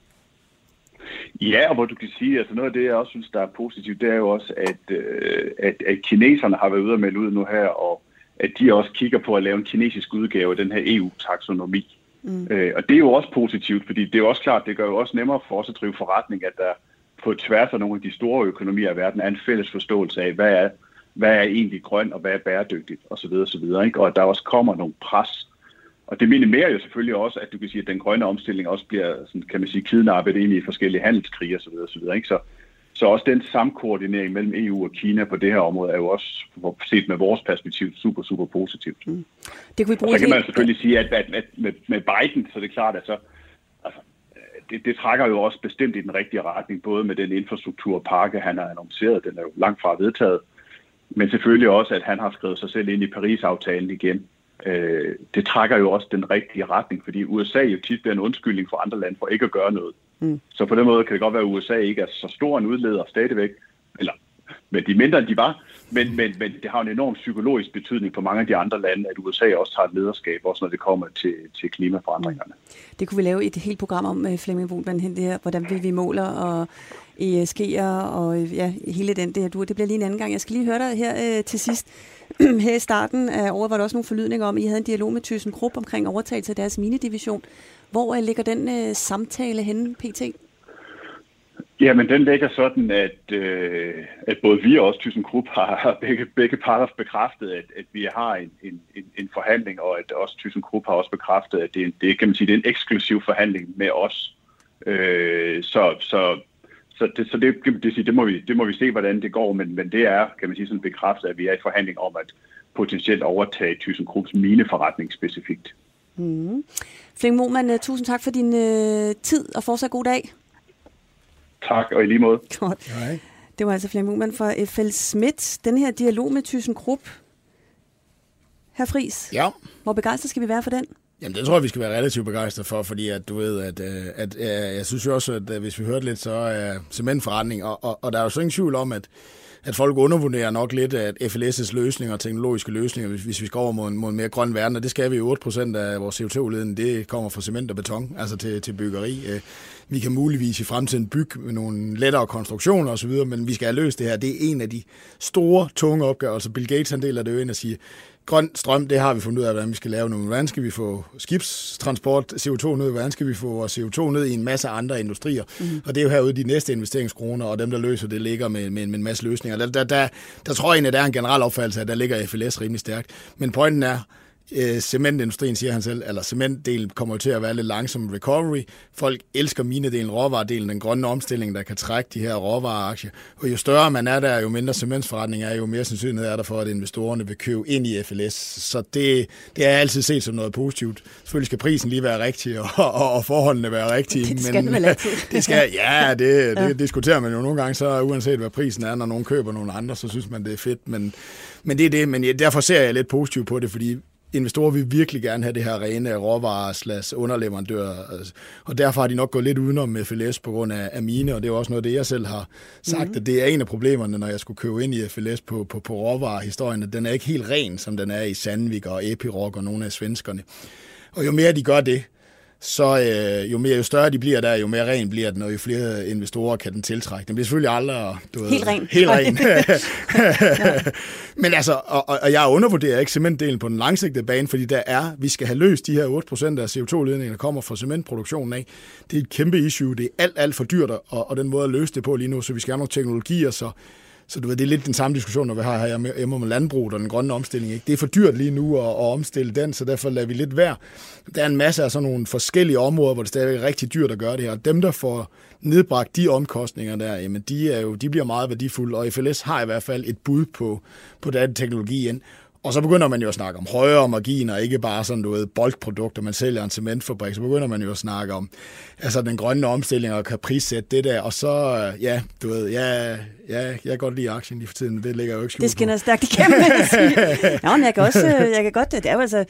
Ja, og hvor du kan sige, altså noget af det, jeg også synes, der er positivt, det er jo også, at, øh, at, at kineserne har været ude og melde ud nu her, og at de også kigger på at lave en kinesisk udgave af den her E U-taksonomi. Mm. Øh, og det er jo også positivt, fordi det er jo også klart, det gør jo også nemmere for os at drive forretning, at der på tværs af nogle af de store økonomier i verden er en fælles forståelse af, hvad er, hvad er egentlig grøn, og hvad er bæredygtigt, osv. osv. Ikke? Og at der også kommer nogle pres. Og det minimerer jo selvfølgelig også, at du kan sige, at den grønne omstilling også bliver, sådan, kan man sige, kidnappet ind i forskellige handelskrige osv. osv. Ikke? Så, så også den samkoordinering mellem E U og Kina på det her område er jo også set med vores perspektiv super, super positivt. Mm. Det kunne vi bruge og så kan man selvfølgelig sige, at, at, at med, med Biden, så er det klart, at så, altså, det, det trækker jo også bestemt i den rigtige retning, både med den infrastrukturpakke, han har annonceret, den er jo langt fra vedtaget, men selvfølgelig også, at han har skrevet sig selv ind i Paris-aftalen igen. Øh, det trækker jo også den rigtige retning, fordi U S A jo tit bliver en undskyldning for andre lande for ikke at gøre noget. Mm. Så på den måde kan det godt være, at U S A ikke er så stor en udleder stadigvæk, eller men de er mindre end de var, men, men, men det har en enorm psykologisk betydning for mange af de andre lande, at U S A også tager et lederskab, også når det kommer til, til klimaforandringerne. Det kunne vi lave et helt program om, Flemming Wohlmann, det her, hvordan vi, vi måler og E S G'er og ja, hele den der du. Det bliver lige en anden gang. Jeg skal lige høre dig her øh, til sidst. Her i starten af året var der også nogle forlydninger om, at I havde en dialog med ThyssenKrupp omkring overtagelse af deres minedivision. Hvor øh, ligger den øh, samtale henne, P T? Jamen, den ligger sådan, at, øh, at både vi og også ThyssenKrupp har begge, begge parter bekræftet, at, at vi har en, en, en forhandling, og at også ThyssenKrupp har også bekræftet, at det er, det, kan man sige, det er en eksklusiv forhandling med os. Øh, så så, så, det, så det, det, det, må vi, det må vi se, hvordan det går, men, men det er, kan man sige, sådan bekræftet, at vi er i forhandling om at potentielt overtage ThyssenKrupps mineforretning specifikt. Mm. Flemming Moman, tusind tak for din uh, tid, og fortsat god dag. Tak, og i lige måde. Godt. Nej. Det var altså Flemming Moman fra F L Schmidt. Den her dialog med ThyssenKrupp. Hr. Friis, ja. Hvor begejstret skal vi være for den? Jamen, det tror jeg, vi skal være relativt begejstrede for, fordi at, du ved, at, at, at, at jeg synes jo også, at hvis vi hørte lidt, så er cementforretning, og, og, og der er jo så ingen tvivl om, at at folk undervurderer nok lidt, at F L S' løsninger, teknologiske løsninger, hvis, hvis vi skal over mod en, mod en mere grøn verden, og det skal vi jo otte procent af vores C O to udledning, det kommer fra cement og beton, altså til, til byggeri. Vi kan muligvis i fremtiden bygge med nogle lettere konstruktioner osv., men vi skal have løst det her. Det er en af de store, tunge opgaver. Altså Bill Gates, han deler det jo ind og siger, grøn strøm, det har vi fundet ud af, hvordan vi skal lave nu. Hvordan skal vi få skibstransport C O to ned? Hvordan skal vi få C O to ned i en masse andre industrier? Mm. Og det er jo herude de næste investeringskroner, og dem, der løser det, ligger med, med, med en masse løsninger. Der, der, der, der tror jeg, at der er en generel opfattelse af, at der ligger F L S rimelig stærkt. Men pointen er, Øh, cementindustrien, siger han selv, eller cementdelen kommer til at være lidt langsom recovery. Folk elsker minedelen, råvaredelen, den grønne omstilling, der kan trække de her råvareaktier. Og jo større man er der, jo mindre cementsforretning er, jo mere sandsynlighed er der for, at investorerne vil købe ind i F L S. Så det, det er altid set som noget positivt. Selvfølgelig skal prisen lige være rigtig, og, og, og forholdene være rigtige. Det skal men, vel altid. Det skal, ja, det, det ja. diskuterer man jo nogle gange, så uanset hvad prisen er, når nogen køber nogle andre, så synes man, det er fedt. Men, men det er det, men derfor ser jeg lidt positivt på det, fordi investorer vil virkelig gerne have det her rene råvarer slash underleverandører, og derfor har de nok gået lidt udenom med F L S på grund af, af mine, og det er også noget, det jeg selv har sagt, mm-hmm. at det er en af problemerne, når jeg skulle købe ind i F L S på, på, på råvarehistorien, at den er ikke helt ren, som den er i Sandvik og Epiroc og nogle af svenskerne. Og jo mere de gør det, så øh, jo mere jo større de bliver der, jo mere ren bliver den, og jo flere investorer kan den tiltrække. Den bliver selvfølgelig aldrig du ved, helt ren. Helt ren. Men altså, og, og jeg undervurderer ikke cementdelen på den langsigtede bane, fordi der er, vi skal have løst de her otte procent af C O to udledningen, der kommer fra cementproduktionen af. Det er et kæmpe issue. Det er alt, alt for dyrt, og, og den måde at løse det på lige nu, så vi skal have nogle teknologier, så Så du ved, det er lidt den samme diskussion, når vi har her hjemme med landbruget og den grønne omstilling. Ikke? Det er for dyrt lige nu at, at omstille den, så derfor lader vi lidt være. Der er en masse af sådan nogle forskellige områder, hvor det stadig er rigtig dyrt at gøre det her. Og dem, der får nedbragt de omkostninger der, jamen de, er jo, de bliver meget værdifulde, og F L S har i hvert fald et bud på, på den teknologi ind. Og så begynder man jo at snakke om højere marginer, ikke bare sådan noget bulkprodukter, man sælger en cementfabrik, så begynder man jo at snakke om altså den grønne omstilling og kan prissætte det der, og så, ja, du ved, ja, ja jeg kan godt lide aktien lige for tiden, det ligger jo ikke skjult på. Det skinner stærkt igennem, vil jeg sige. Nå, men jeg kan også, jeg kan godt, det er jo altså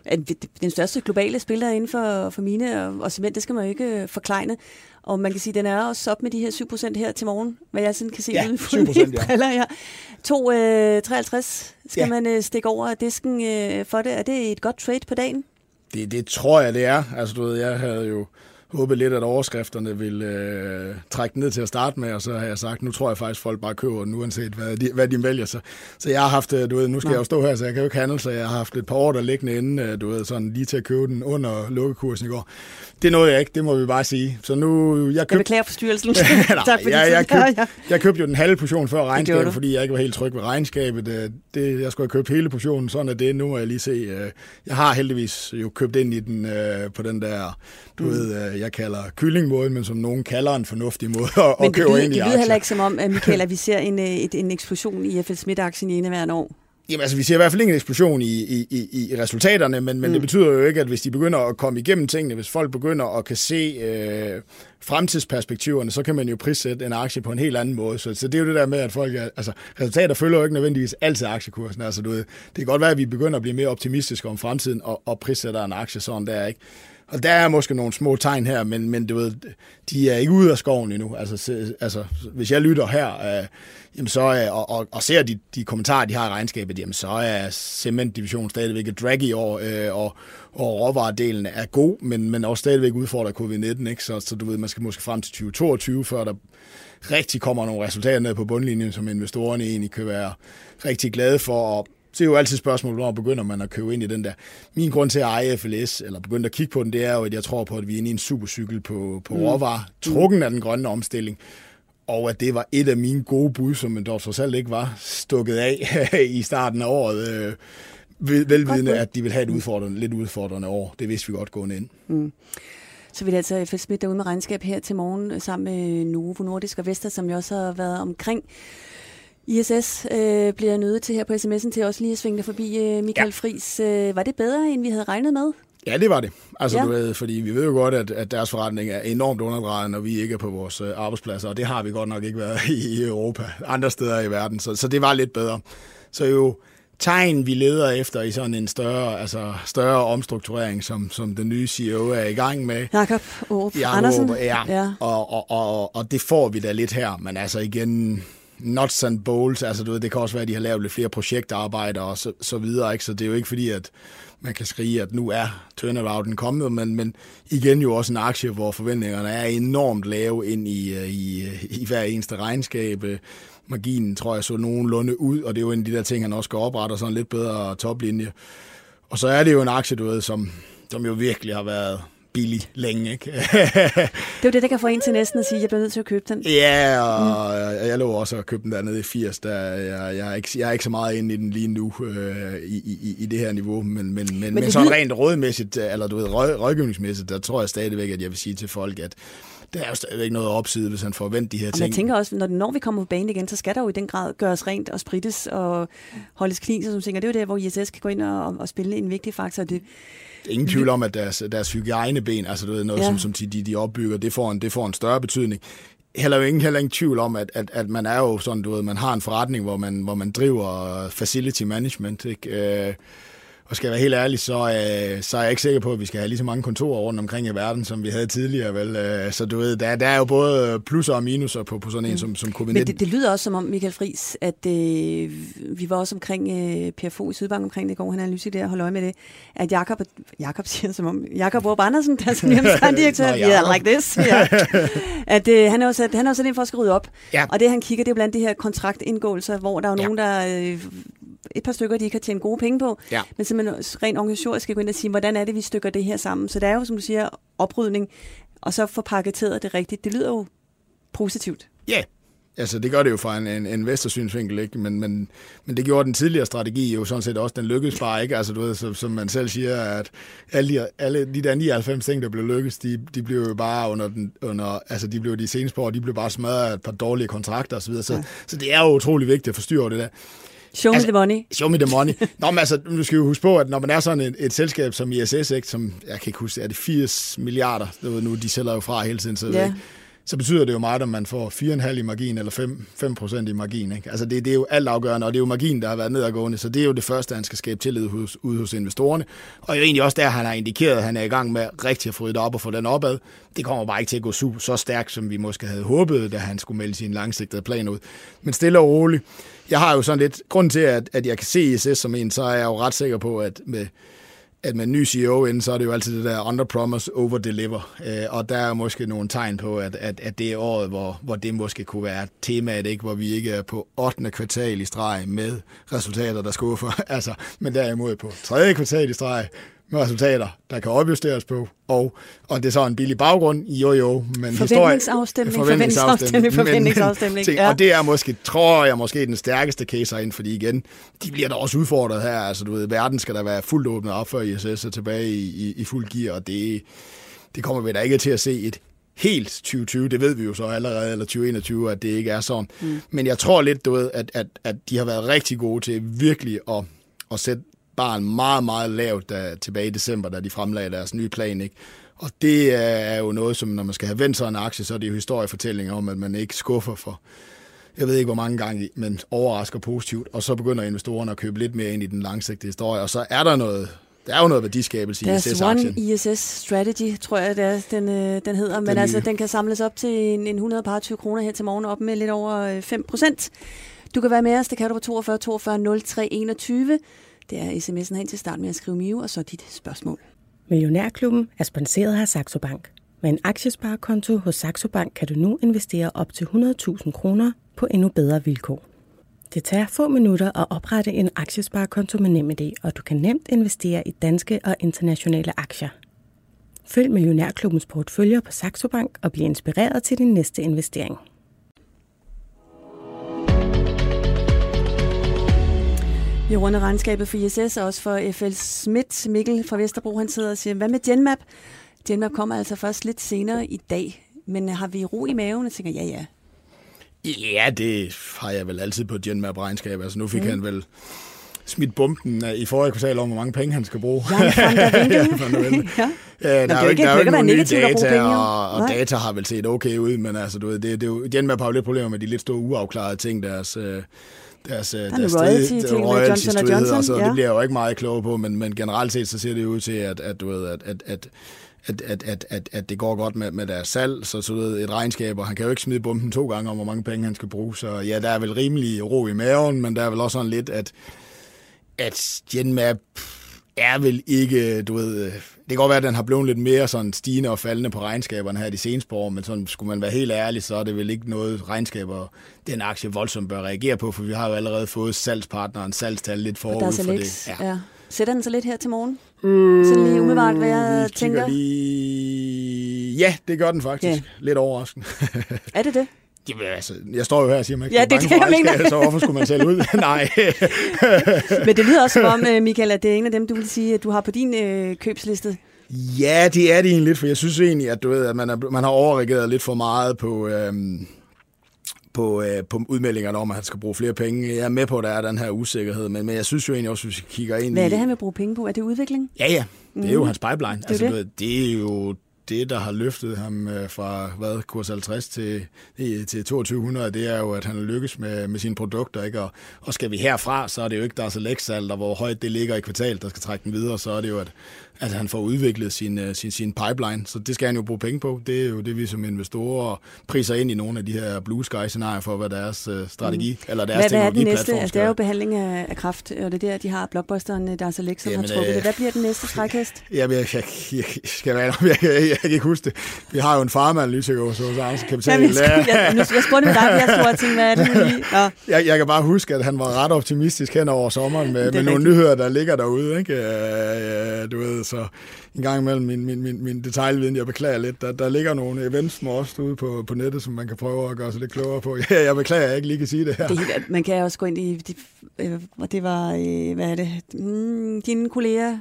den største globale spiller inden for, for mine og, og cement, det skal man jo ikke forklejne. Og man kan sige, at den er også op med de her syv procent her til morgen, hvad jeg sådan kan se ja, uden for mine briller her. to komma treoghalvtreds skal ja. man øh, stikke over disken øh, for det. Er det et godt trade på dagen? Det, det tror jeg, det er. Altså, du ved, jeg havde jo håbet lidt, at overskrifterne ville øh, trække ned til at starte med, og så har jeg sagt, nu tror jeg faktisk, folk bare køber den, uanset hvad de, hvad de vælger. Så, så jeg har haft, du ved, nu skal Nå. jeg jo stå her, så jeg kan jo ikke handle, så jeg har haft et par år, der liggende inde, du ved, sådan lige til at købe den under lukkekursen i går. Det nåede jeg ikke, det må vi bare sige. Så nu, jeg købte... Jeg beklager forstyrrelsen. tak for jeg, jeg, købte, jeg købte jo den halve portion før regnskabet, fordi jeg ikke var helt tryg ved regnskabet. Det, jeg skulle have købt hele portionen, sådan er det. Nu må jeg lige se. Jeg har heldigvis jo købt ind i den på den der, du mm. ved, jeg kalder kyllingmåden, men som nogen kalder en fornuftig måde at, at købe ind i aktier. Men det lyder heller ikke som om, Michael, at vi ser en, en eksplosion i F L Schmidt-aktien i indeværende år. Jamen altså, vi ser i hvert fald ikke en eksplosion i, i, i, i resultaterne, men, men mm. det betyder jo ikke, at hvis de begynder at komme igennem tingene, hvis folk begynder at kan se øh, fremtidsperspektiverne, så kan man jo prissætte en aktie på en helt anden måde. Så, så det er jo det der med, at folk er, altså, resultater følger jo ikke nødvendigvis altid aktiekursen. Altså, du ved, det kan godt være, at vi begynder at blive mere optimistiske om fremtiden og, og prissætter en aktie sådan der, ikke? Og der er måske nogle små tegn her, men, men du ved, de er ikke ude af skoven endnu. Altså, se, altså hvis jeg lytter her, øh, jamen så, øh, og, og, og ser de, de kommentarer, de har i regnskabet, jamen så er cementdivisionen stadigvæk et drag i år, øh, og, og råvaredelen er god, men, men også stadigvæk udfordrer covid nitten, ikke? Så, så du ved, man skal måske frem til tyve toogtyve, før der rigtig kommer nogle resultater ned på bundlinjen, som investorerne egentlig kan være rigtig glade for, og det er jo altid spørgsmålet, hvor begynder man at købe ind i den der. Min grund til at eje F L S, eller begynde at kigge på den, det er jo, at jeg tror på, at vi er inde i en supercykel på, på mm. råvarer, trukken af den grønne omstilling, og at det var et af mine gode bud, som man dog trods alt ikke var stukket af i starten af året, øh, velvidende, at de vil have et udfordrende, lidt udfordrende år. Det vidste vi godt gående ind. Mm. Så vil det altså F L Schmidt derude med regnskab her til morgen, sammen med Novo Nordisk og Vestas, som jo også har været omkring. I S S øh, bliver nødt til her på sms'en til også lige at svinge dig forbi, øh, Michael ja. Friis. Øh, var det bedre, end vi havde regnet med? Ja, det var det. Altså, ja. du ved, fordi vi ved jo godt, at, at deres forretning er enormt underdrejet, når vi ikke er på vores øh, arbejdspladser, og det har vi godt nok ikke været i, i Europa, andre steder i verden, så, så det var lidt bedre. Så jo tegn, vi leder efter i sådan en større, altså større omstrukturering, som, som den nye C E O er i gang med. Jakob Aarup Andersen. Ja, ja. Og, og, og, og det får vi da lidt her, men altså igen, nuts and bolts, altså du ved, det kan også være, at de har lavet lidt flere projektarbejder og så, så videre, ikke? Så det er jo ikke fordi, at man kan skrige, at nu er turnarounden kommet, men, men igen jo også en aktie, hvor forventningerne er enormt lave ind i, i, i hver eneste regnskab. Marginen, tror jeg, så nogenlunde ud, og det er jo en af de der ting, han også skal oprette, og sådan en lidt bedre toplinje. Og så er det jo en aktie, du ved, som, som jo virkelig har været billig længe, ikke? Det er jo det, der kan få en til næsten at sige, at jeg bliver nødt til at købe den. Ja, og mm. jeg lå også at købe den dernede i firs, der jeg, jeg, er ikke, jeg er ikke så meget inde i den lige nu øh, i, i, i det her niveau, men, men, men, men, men sådan lyder... rent rådmæssigt, eller du ved, råd, rådgivningsmæssigt, der tror jeg stadigvæk, at jeg vil sige til folk, at der er jo stadigvæk noget opside, hvis han forventer de her ting. Og jeg tænker også, når, når vi kommer på banen igen, så skal der jo i den grad gøres rent og sprittes og holdes clean, som tænker. Det er jo der, hvor I S S kan gå ind og, og spille en vigtig faktor. Det ingen tvivl om, at deres, deres hygiejneben, altså du ved, noget, ja. som, som de, de opbygger, det får, en, det får en større betydning. Heller jo ingen, heller ingen tvivl om, at, at, at man er jo sådan, du ved, man har en forretning, hvor man, hvor man driver facility management, ikke? Øh, og skal jeg være helt ærlig, så, øh, så er jeg ikke sikker på, at vi skal have lige så mange kontorer rundt omkring i verden, som vi havde tidligere. Vel? Øh, så du ved, der, der er jo både plusser og minuser på, på sådan en mm. som, som covid nitten. Men det, det lyder også som om, Michael Friis, at øh, vi var også omkring øh, P F O i Sydbank omkring det går, han analyse der, hold øje med det, at Jakob, Jakob siger som om, Jakob Aarup Andersen, der er sådan en direktør, vi er like this, ja. at øh, han er jo sat, han er jo sat ind for at rydde op, ja. Og det han kigger, det er blandt de her kontraktindgåelser, hvor der er jo ja. nogen, der øh, et par stykker, de ikke har tjent gode penge på, ja. Men simpelthen rent organisatorisk skal gå ind og sige, hvordan er det, vi stykker det her sammen. Så det er jo, som du siger, oprydning, og så få paketeret det rigtigt. Det lyder jo positivt. Ja, yeah. Altså det gør det jo fra en, en investorsynsvinkel, ikke? Men, men, men det gjorde den tidligere strategi jo sådan set også, den lykkedes bare ikke. Altså du ved, som, som man selv siger, at alle de, alle de der nioghalvfems ting, der blev lykkes, de, de blev jo bare under den, under, altså de blev de seneste år, de blev bare smadret af et par dårlige kontrakter osv. Så, ja. så det er jo utrolig vigtigt at forstyrre det der. Show me altså, the money. Show me the money. Nå, men altså, nu skal vi huske på, at når man er sådan et, et selskab som I S S, ikke, som, jeg kan ikke huske, er det firs milliarder, det nu, de sælger jo fra hele tiden, så, yeah. ikke, så betyder det jo meget, om man får fire komma fem i margin, eller fem procent i margin. Ikke? Altså, det, det er jo alt afgørende, og det er jo margin, der har været nedadgående, så det er jo det første, han skal skabe tillid hos, ude hos investorerne. Og jo egentlig også der, han har indikeret, at han er i gang med rigtig at få det op og få den opad. Det kommer bare ikke til at gå super, så stærkt, som vi måske havde håbet, da han skulle melde sin langsigtede plan ud. Men stille og roligt. Jeg har jo sådan lidt, grund til, at, at jeg kan se I S S som en, så er jeg jo ret sikker på, at med, at med en ny C E O inden, så er det jo altid det der under promise, over deliver. Øh, og der er måske nogle tegn på, at, at, at det er året, hvor, hvor det måske kunne være temaet, ikke? Hvor vi ikke er på ottende kvartal i streg med resultater, der skuffer. altså, men derimod på tredje kvartal i streg med resultater, der kan opjusteres på, og, og det er så en billig baggrund, jo jo, men forventningsafstemning, forventningsafstemning, forventningsafstemning, ja. Og det er måske, tror jeg, måske den stærkeste case herinde, fordi igen, de bliver da også udfordret her, altså du ved, verden skal der være fuldt åbnet op, før I S S er tilbage i, i, i fuld gear, og det, det kommer vi da ikke til at se et helt tyve tyve, det ved vi jo så allerede, eller tyve enogtyve, at det ikke er sådan, mm. men jeg tror lidt, du ved, at, at, at de har været rigtig gode til virkelig at, at sætte bare meget, meget lavt da, tilbage i december, da de fremlagde deres nye plan, ikke? Og det er jo noget, som når man skal have vendt sig en aktie, så er det jo historiefortællinger om, at man ikke skuffer for, jeg ved ikke hvor mange gange, men overrasker positivt, og så begynder investorerne at købe lidt mere ind i den langsigtede historie, og så er der noget, der er jo noget værdiskabelse i I S S-aktien. There's one I S S strategy, tror jeg, det er, den, den hedder, men den altså, den kan samles op til en, en hundrede og tyve kroner her til morgen, op med lidt over fem procent. Du kan være med os, det kan du på toogfyrre toogfyrre nul tre enogtyve. Det er sms'en hen til start med at skrive Mio, og så dit spørgsmål. Millionærklubben er sponsoreret af Saxo Bank. Med en aktiesparekonto hos Saxo Bank kan du nu investere op til hundrede tusind kroner på endnu bedre vilkår. Det tager få minutter at oprette en aktiesparekonto med NemID, og du kan nemt investere i danske og internationale aktier. Følg Millionærklubbens portføljer på Saxo Bank og bliv inspireret til din næste investering. Vi runder regnskabet for I S S og også for F L Schmidt. Mikkel fra Vesterbro, han sidder og siger, hvad med Genmap? Genmap kommer altså først lidt senere i dag, men har vi ro i maven? Og tænker, ja, ja. Ja, det har jeg vel altid på Genmap regnskab. Altså nu fik mm. han vel smidt bomben i forrige kvartal om, hvor mange penge han skal bruge. Jan van der Winkel. ja. Ja, der er jo ikke, der er jo ikke nogen nye data, og, og data har vel set okay ud, men altså, du ved, det, det er jo igen med på lidt problemer med de lidt store uafklarede ting, deres... deres, deres royalty-ting med Johnson og Johnson. Og så, ja. Det bliver jeg jo ikke meget klogere på, men, men generelt set, så ser det ud til, at, at, du ved, at, at, at At, at, at, at, at det går godt med, med deres salg, så, så et regnskab, og han kan jo ikke smide bomben to gange om, hvor mange penge han skal bruge, så ja, der er vel rimelig ro i maven, men der er vel også sådan lidt, at, at Genmab er vel ikke, du ved, det kan godt være, at den har blevet lidt mere sådan stigende og faldende på regnskaberne her de seneste år, men sådan, skulle man være helt ærlig, så er det vel ikke noget regnskaber, den aktie voldsomt bør reagere på, for vi har jo allerede fået salgspartneren, salgstal lidt forud for det. Ja. Ja. Sætter den så lidt her til morgen? Mm, sådan lige umiddelbart, hvad jeg tænker? Lige... Ja, det gør den faktisk. Yeah. Lidt overraskende. Er det det? Jamen, altså, jeg står jo her og siger, at man ikke ja, det er det, jeg mener. Så hvorfor skulle man sælge ud? Nej. Men det lyder også som om, Michael, at det er en af dem, du vil sige, at du har på din øh, købsliste. Ja, det er det egentlig lidt, for jeg synes egentlig, at, du ved, at man, er, man har overreageret lidt for meget på... Øhm, På, øh, på udmeldingerne om, at han skal bruge flere penge. Jeg er med på, at der er den her usikkerhed, men, men jeg synes jo egentlig også, hvis vi kigger ind i... Hvad er det, han vil bruge penge på? Er det udvikling? Ja, ja. Det er jo mm. hans pipeline. Det er, altså, det. det er jo det, der har løftet ham fra hvad, kurs halvtreds til, til toogtyve hundrede. Det er jo, at han lykkes med, med sine produkter. Ikke? Og, og skal vi herfra, så er det jo ikke, der er så lægsalg, der hvor højt det ligger i kvartalet, der skal trække den videre. Så er det jo, at, at han får udviklet sin, sin, sin pipeline. Så det skal han jo bruge penge på. Det er jo det, vi som investorer priser ind i nogle af de her blue sky-scenarier for, hvad deres uh, strategi mm. eller deres teknologiplatform altså, det er jo behandling af, af kræft, og det er der, de har blockbusteren, der er så læk, som Jamen, har trukket øh, det. Hvad bliver den næste trækhest? Jamen, jeg, jeg, jeg, skal være, jeg, jeg, jeg, jeg kan ikke huske det. Vi har jo en farmaanalytiker hos Arnes Kapital. Jamen, jeg, jeg, jeg spurgte med dig, jeg stod og tænkte, hvad er det nu lige? Ja. Jeg, jeg kan bare huske, at han var ret optimistisk hen over sommeren med, med nogle nyheder, der ligger derude. Ikke? Ja, du ved, så en gang imellem min, min, min, min detaljviden, jeg beklager lidt. Der, der ligger nogle events med os ude på, på nettet, som man kan prøve at gøre sig lidt klogere på. Ja, jeg beklager, at jeg ikke lige kan sige det her. Det, man kan også gå ind i, det, øh, det var, øh, hvad er det, mm, dine kolleger...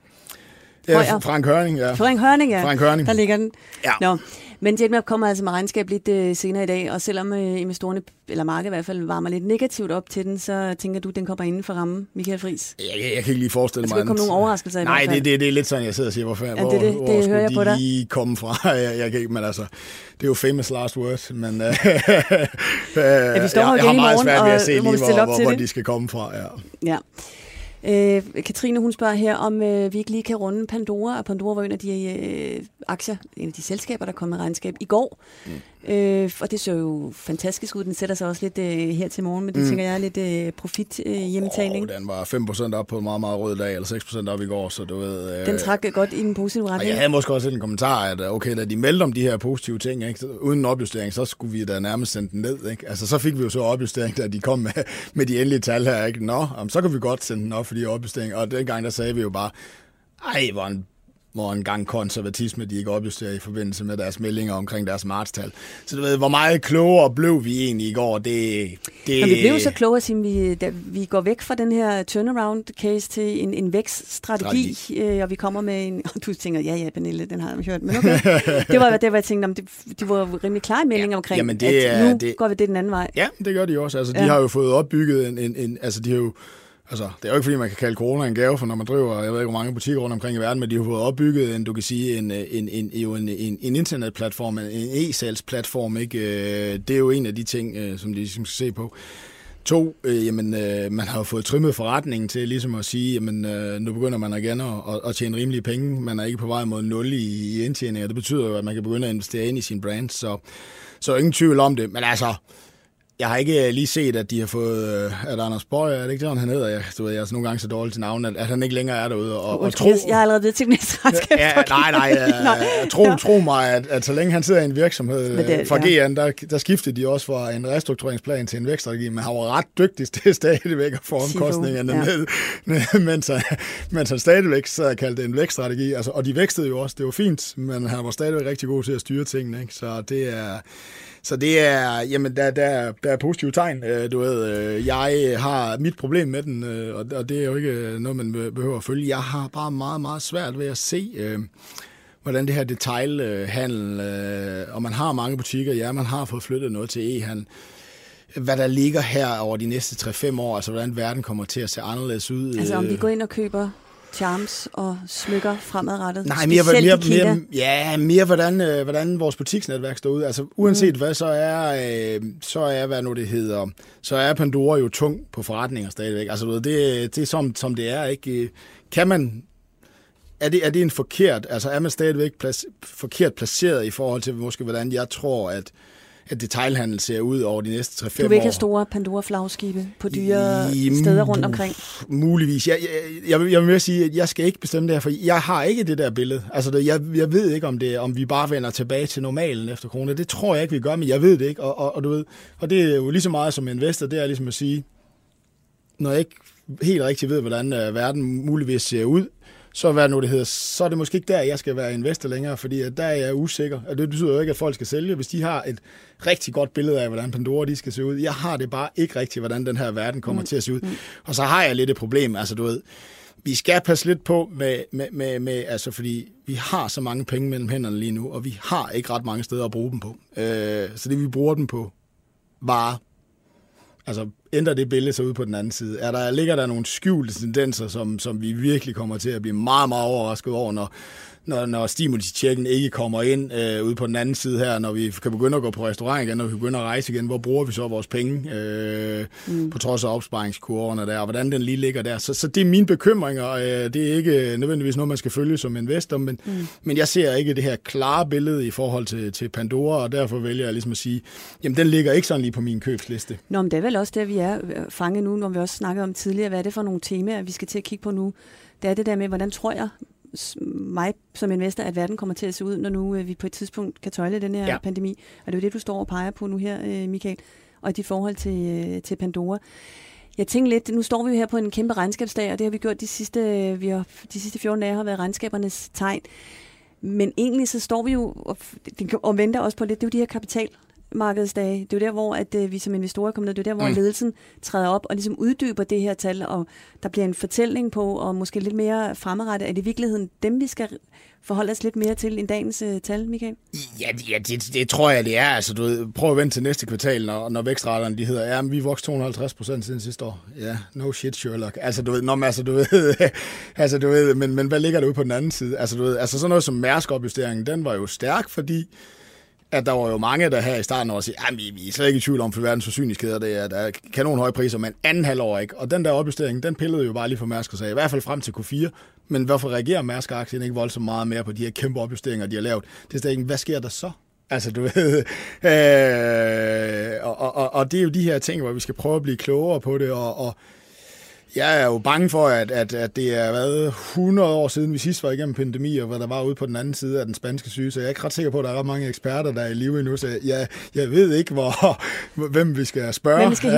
Ja, Frank Hørning, ja. Frank Hørning, ja. Frank Hørning. Der ligger den. Ja. Nå. Men Genmab kommer altså med regnskab lidt øh, senere i dag, og selvom øh, investorerne, eller markedet i hvert fald, varmer lidt negativt op til den, så tænker du, den kommer inden for rammen, Michael Friis? Jeg, jeg, jeg kan ikke lige forestille mig... Der skal komme nogle overraskelser i Nej, hvert fald. det, det, det er lidt sådan, jeg sidder og siger, hvorfor, ja, hvor, det, det, hvor det skulle hører jeg de lige komme fra? Jeg, jeg kan ikke, men altså, det er jo famous last word, men øh, ja, vi står jeg, jeg har meget svært ved at se lige, hvor, hvor, hvor det. de skal komme fra. Ja. Ja. Øh, Katrine, hun spørger her, om øh, vi ikke lige kan runde Pandora, og Pandora var en af de øh, aktier, en af de selskaber, der kom med regnskab i går. Mm. Øh, og det så jo fantastisk ud. Den sætter sig også lidt øh, her til morgen, men det mm. tænker jeg er lidt øh, profit øh, hjemmetagning. Oh, den var fem procent op på en meget, meget rød dag, eller seks procent op i går, så du ved... Øh, den trak godt i en positiv retning. Jeg havde måske også en kommentar, at okay, da de meldte om de her positive ting, ikke, uden en opjustering, så skulle vi da nærmest sende den ned. Ikke? Altså, så fik vi jo så opjustering, da de kom med, med de endelige tal her. Ikke? Nå, så kan vi godt sende den op for de opjusteringer. Og dengang, der sagde vi jo bare, ej, hvor en hvor en gang konservatisme, de ikke opjusterer i forbindelse med deres meldinger omkring deres martstal. Så du ved, hvor meget klogere blev vi egentlig i går? Det, det... Men vi blev så klogere, siden vi, da vi går væk fra den her turnaround case til en, en vækststrategi, øh, og vi kommer med en... Og du tænker, ja, ja, Pernille, den har jeg hørt, men okay. Det var det, var jeg tænkte, om det, de var rimelig klare meldinger ja, omkring, jamen det at nu det, går vi det den anden vej. Ja, det gør de også. Altså, de ja. har jo fået opbygget en... en, en altså, de har jo Altså, det er jo ikke, fordi man kan kalde corona en gave, for når man driver, jeg ved ikke, hvor mange butikker rundt omkring i verden, men de har fået opbygget en, du kan sige, en, en, en, en, en, en internetplatform, en e-salgsplatform, ikke? Det er jo en af de ting, som de ligesom skal se på. To, øh, jamen, øh, man har jo fået trimmet forretningen til ligesom at sige, jamen, øh, nu begynder man igen at, at, at tjene rimelige penge. Man er ikke på vej mod nul i, i indtjening, og det betyder jo, at man kan begynde at investere ind i sin brand, så, så ingen tvivl om det. Men altså, jeg har ikke lige set, at de har fået, at Anders Borg, er det ikke sådan, han hedder? Jeg, du ved, jeg er nogle gange så dårlig til navnet, at, at han ikke længere er derude. Og, og tro, jeg har allerede ved til næste regnskab. Ja, nej, nej. Jeg, tro, ja. tro mig, at, at så længe han sidder i en virksomhed det, fra ja. G N, der, der skiftede de også fra en restruktureringsplan til en vækststrategi, men han var ret dygtig til stadigvæk at få omkostningerne ja. ned, mens, mens han stadigvæk så kaldte det en vækststrategi. Altså, og de vækstede jo også, det var fint, men han var stadigvæk rigtig god til at styre tingene. Ikke? Så det er... Så det er, jamen, der, der, der er positive tegn, du ved. Jeg har mit problem med den, og det er jo ikke noget, man behøver at følge. Jeg har bare meget, meget svært ved at se, hvordan det her detailhandel, og man har mange butikker, ja, man har fået flyttet noget til e-handel. hvad der ligger her over de næste tre til fem år, altså hvordan verden kommer til at se anderledes ud. Altså om vi går ind og køber charms og smykker fremadrettet? Nej, mere, mere, mere, ja, mere hvordan, øh, hvordan vores butiksnetværk står ud. Altså uanset mm. hvad, så er, øh, så er, hvad nu det hedder, så er Pandora jo tung på forretninger stadigvæk. Altså det, det er som, som det er, ikke? Kan man, er det, er det en forkert, altså er man stadigvæk plads, forkert placeret i forhold til måske, hvordan jeg tror, at at detailhandel ser ud over de næste tre til fem år. Du vil ikke have store Pandora-flagskibe på dyre I, steder rundt omkring? Muligvis. Jeg, jeg, jeg, jeg vil mere sige, at jeg skal ikke bestemme det her, for jeg har ikke det der billede. Altså, jeg, jeg ved ikke, om, det, om vi bare vender tilbage til normalen efter corona. Det tror jeg ikke, vi gør, men jeg ved det ikke. Og, og, og, du ved, og det er jo lige så meget som investor, det er ligesom at sige, når jeg ikke helt rigtig ved, hvordan verden muligvis ser ud, så hvad nu det hedder, så er det måske ikke der, jeg skal være investor længere, fordi at der er jeg usikker. Og det betyder jo ikke, at folk skal sælge, hvis de har et rigtig godt billede af, hvordan Pandora de skal se ud. Jeg har det bare ikke rigtigt, hvordan den her verden kommer mm. til at se ud. Mm. Og så har jeg lidt et problem, altså du ved, vi skal passe lidt på med, med, med, med altså fordi vi har så mange penge mellem hænderne lige nu, og vi har ikke ret mange steder at bruge dem på. Øh, så det vi bruger dem på, varer. Altså, ændrer det billede så ud på den anden side? Er der, ligger der nogle skjulte tendenser, som, som vi virkelig kommer til at blive meget, meget overrasket over, når, når, når stimuli-tjekken ikke kommer ind øh, ude på den anden side her, når vi kan begynde at gå på restaurant igen, når vi begynder at rejse igen, hvor bruger vi så vores penge øh, mm. på trods af opsparingskurverne der, og hvordan den lige ligger der. Så, så det er mine bekymringer, øh, det er ikke nødvendigvis noget, man skal følge som investor, men, mm. men jeg ser ikke det her klare billede i forhold til, til Pandora, og derfor vælger jeg ligesom at sige, jamen den ligger ikke sådan lige på min købsliste. Nå, men det er vel også der, vi er fanget nu, når vi også snakkede om tidligere, hvad er det for nogle temaer, vi skal til at kigge på nu? Det er det der med, hvordan tror jeg, mig som investor, at verden kommer til at se ud, når nu øh, vi på et tidspunkt kan tøjle den her ja. pandemi. Og det er jo det, du står og peger på nu her, øh, Michael, og i dit forhold til, øh, til Pandora. Jeg tænker lidt, nu står vi jo her på en kæmpe regnskabsdag, og det har vi gjort de sidste, vi har, de sidste fjorten dage har været regnskabernes tegn. Men egentlig så står vi jo og, og venter også på lidt, det er jo de her kapital markedsdage. Det er jo der, hvor at, øh, vi som investorer kommer ned. Det er der, hvor mm. ledelsen træder op og ligesom uddyber det her tal, og der bliver en fortælling på, og måske lidt mere fremadrettet. Er det i virkeligheden dem, vi skal forholde os lidt mere til end dagens øh, tal, Michael? Ja, ja det, det tror jeg, det er. Altså, du ved, prøv at vente til næste kvartal, når, når vækstraterne de hedder, ja, men vi voksede to hundrede og halvtreds procent siden sidste år. Ja, no shit, Sherlock. Altså, du ved, nå, men, altså, du ved, altså, du ved men, men hvad ligger der ude på den anden side? Altså, du ved, altså sådan noget som Mærsk-opjusteringen, den var jo stærk, fordi at der var jo mange, der her i starten over siger, at vi, vi er slet ikke i tvivl om, for verdens forsyningskæder, det er, der er kanon høje priser, men anden halvår ikke. Og den der opjustering, den pillede jo bare lige for Mærsk og sagde, i hvert fald frem til Q fire. Men hvorfor reagerer Mærsk-aktien ikke voldsomt meget mere på de her kæmpe opjusteringer, de har lavet? Det er stadig, hvad sker der så? Altså, du ved, øh, og, og, og det er jo de her ting, hvor vi skal prøve at blive klogere på det, og, og jeg er jo bange for, at, at, at det er været hundrede år siden, vi sidst var igennem pandemi, og hvad der var ude på den anden side af den spanske syge, så jeg er ikke ret sikker på, at der er ret mange eksperter, der er i live endnu, så jeg, jeg ved ikke, hvor, hvem vi skal spørge. Hvem vi skal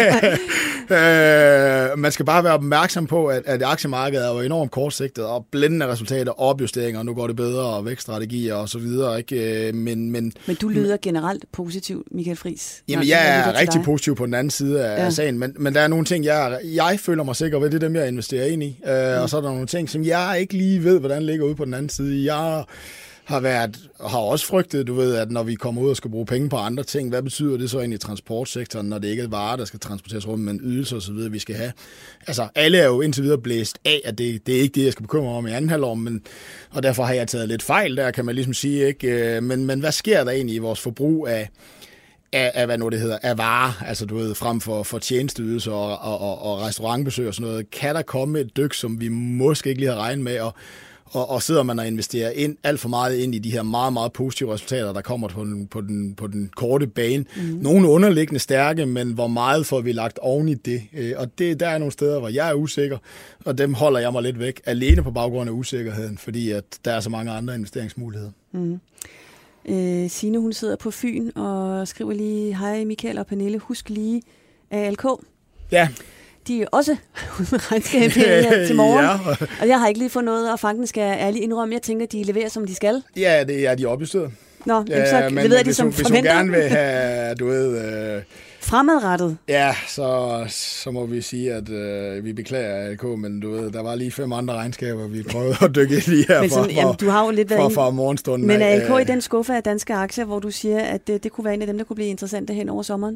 øh, man skal bare være opmærksom på, at, at aktiemarkedet er jo enormt kortsigtet, og blændende resultater, opjusteringer, og nu går det bedre, og vækststrategier og så videre. Ikke? Men, men, men du lyder generelt positiv, Michael Friis. Jamen, jeg er rigtig positiv på den anden side af ja. sagen, men, men der er nogle ting, jeg, jeg føler mig sikker ved, det er dem, jeg investerer ind i. Uh, mm. Og så er der nogle ting, som jeg ikke lige ved, hvordan ligger ude på den anden side. Jeg har været, har også frygtet, du ved, at når vi kommer ud og skal bruge penge på andre ting, hvad betyder det så egentlig i transportsektoren, når det ikke er varer, der skal transporteres rundt, men ydelser og så videre, vi skal have. Altså, alle er jo indtil videre blæst af, at det, det er ikke det, jeg skal bekymre mig om i anden halvår, men, og derfor har jeg taget lidt fejl der, kan man ligesom sige, ikke? Men, men hvad sker der egentlig i vores forbrug af Af, af, hvad nu det hedder, af varer, altså du ved, frem for, for tjenesteydelser og, og, og, og restaurantbesøg og sådan noget, kan der komme et dyk, som vi måske ikke lige har regnet med, og, og, og sidder man og investerer ind, alt for meget ind i de her meget, meget positive resultater, der kommer på den, på den, på den korte bane. Mm. Nogle underliggende stærke, men hvor meget får vi lagt oven i det? Og det, der er nogle steder, hvor jeg er usikker, og dem holder jeg mig lidt væk, alene på baggrund af usikkerheden, fordi at der er så mange andre investeringsmuligheder. Mm. Øh, Signe, hun sidder på Fyn og skriver lige, hej Michael og Pernille, husk lige A L K. Ja. De er også ude med regnskab her til morgen, ja. Og jeg har ikke lige fået noget, og fangen skal jeg ærligt indrømme, jeg tænker, de leverer, som de skal. Ja, det er de opjusteret. Nå, ja, så men, leverer de som hvis hun, forventet. Hvis hun gerne vil have, du ved... Øh, fremadrettet. Ja, så, så må vi sige, at øh, vi beklager A L K, men du ved, der var lige fem andre regnskaber, vi prøvede at dykke ind lige her men sådan, for, jamen, du har jo lidt for, for morgenstunden. Men A L K øh, i den skuffe af danske aktier, hvor du siger, at det, det kunne være en af dem, der kunne blive interessante hen over sommeren?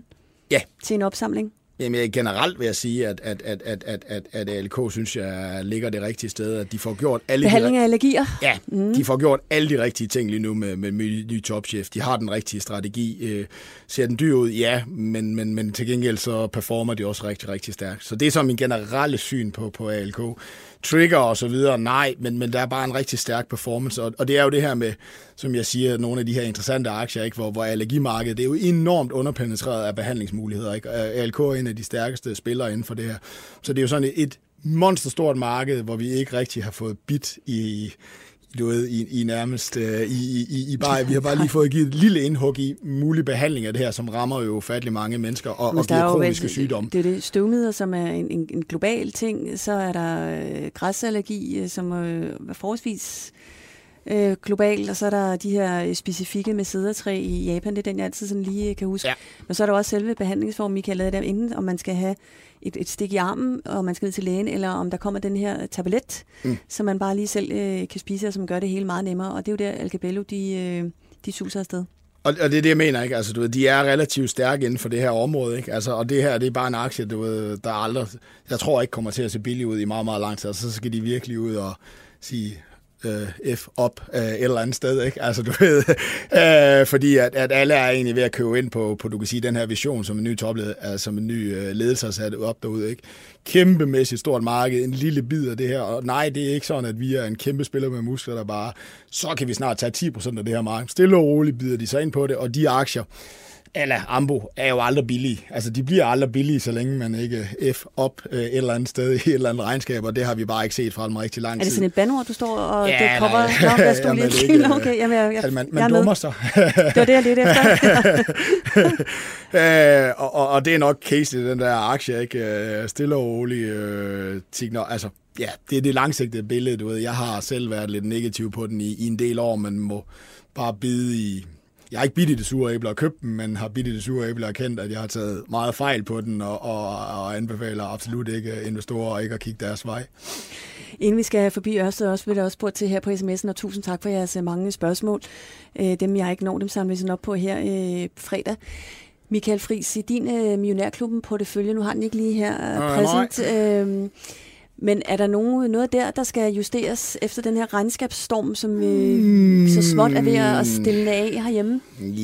Ja. Til en opsamling? Jamen, generelt vil jeg sige, at, at, at, at, at, at, at A L K, synes jeg, ligger det rigtige sted. At de får gjort alle Behandling de, af allergier? Ja, mm. de får gjort alle de rigtige ting lige nu med, med ny topchef. De har den rigtige strategi. Øh, ser den dyr ud? Ja, men, men, men til gengæld så performer de også rigtig, rigtig stærkt. Så det er så min generelle syn på, på A L K. Trigger og så videre, nej, men, men der er bare en rigtig stærk performance, og, og det er jo det her med, som jeg siger, nogle af de her interessante aktier, ikke, hvor, hvor allergimarkedet, det er jo enormt underpenetreret af behandlingsmuligheder, ikke? A L K er en af de stærkeste spillere inden for det her, så det er jo sådan et, et monsterstort marked, hvor vi ikke rigtig har fået bit i, du ved, i, i nærmest, uh, i, i, i bare, vi har bare lige fået givet et lille indhug i mulig behandling af det her, som rammer jo ufattelig mange mennesker og, og giver kroniske vel, sygdomme. Det er det støvmider, som er en, en, en global ting, så er der øh, græsallergi, som øh, er forholdsvis øh, global, og så er der de her specifikke med cedertræ i Japan, det er den, jeg altid sådan lige kan huske. Ja. Men så er der også selve behandlingsformen, Michael lavede der, enten om man skal have et, et stik i armen, og man skal ned til lægen, eller om der kommer den her tablet, mm. som man bare lige selv øh, kan spise, og som gør det hele meget nemmere. Og det er jo der, Alcabello, de, øh, de suser afsted. Og, og det er det, jeg mener, ikke? Altså, du ved, de er relativt stærke inden for det her område, ikke? Altså, og det her, det er bare en aktie, du ved, der aldrig, jeg tror ikke kommer til at se billig ud i meget, meget lang tid, og så skal de virkelig ud og sige Uh, F op uh, et eller andet sted, ikke? Altså, du ved, uh, fordi at, at alle er egentlig ved at købe ind på, på, du kan sige, den her vision, som en ny topled, altså, som en ny uh, ledelse har sat op derude, ikke? Kæmpemæssigt stort marked, en lille bid af det her, og nej, det er ikke sådan, at vi er en kæmpe spiller med muskler, der bare, så kan vi snart tage ti procent af det her marked. Stille og roligt bider de sig ind på det, og de aktier, eller Ambo, er jo aldrig billige. Altså, de bliver aldrig billige, så længe man ikke F op øh, et eller andet sted i et eller andet regnskab, og det har vi bare ikke set fra dem rigtig lang tid. Er det sådan et bandord, du står og ja, det cover? Nå, der stod lige ikke, okay, jamen, jeg, jeg, man man dummer sig. Det var det, jeg lidt efter. øh, og, og, og det er nok case i den der aktie, ikke? Stille og rolig øh, tigner, altså, ja, det er det langsigtede billede, du ved. Jeg har selv været lidt negativ på den i, i en del år, men må bare bide i. Jeg har ikke bidt i det sure æble og købt den, men har bidt i det sure æble og kendt, at jeg har taget meget fejl på den, og, og, og anbefaler absolut ikke investorer ikke at kigge deres vej. Inden vi skal forbi Ørsted, også vil jeg også spurgte til her på sms'en, og tusind tak for jeres mange spørgsmål. Dem jeg ikke når, dem samler vi sådan op på her øh, fredag. Michael Friis, i din øh, Millionærklubben portefølje, nu har den ikke lige her øh, præsent. Øh, Men er der nogen, noget der, der skal justeres efter den her regnskabsstorm, som vi mm. så småt er ved at stille af herhjemme?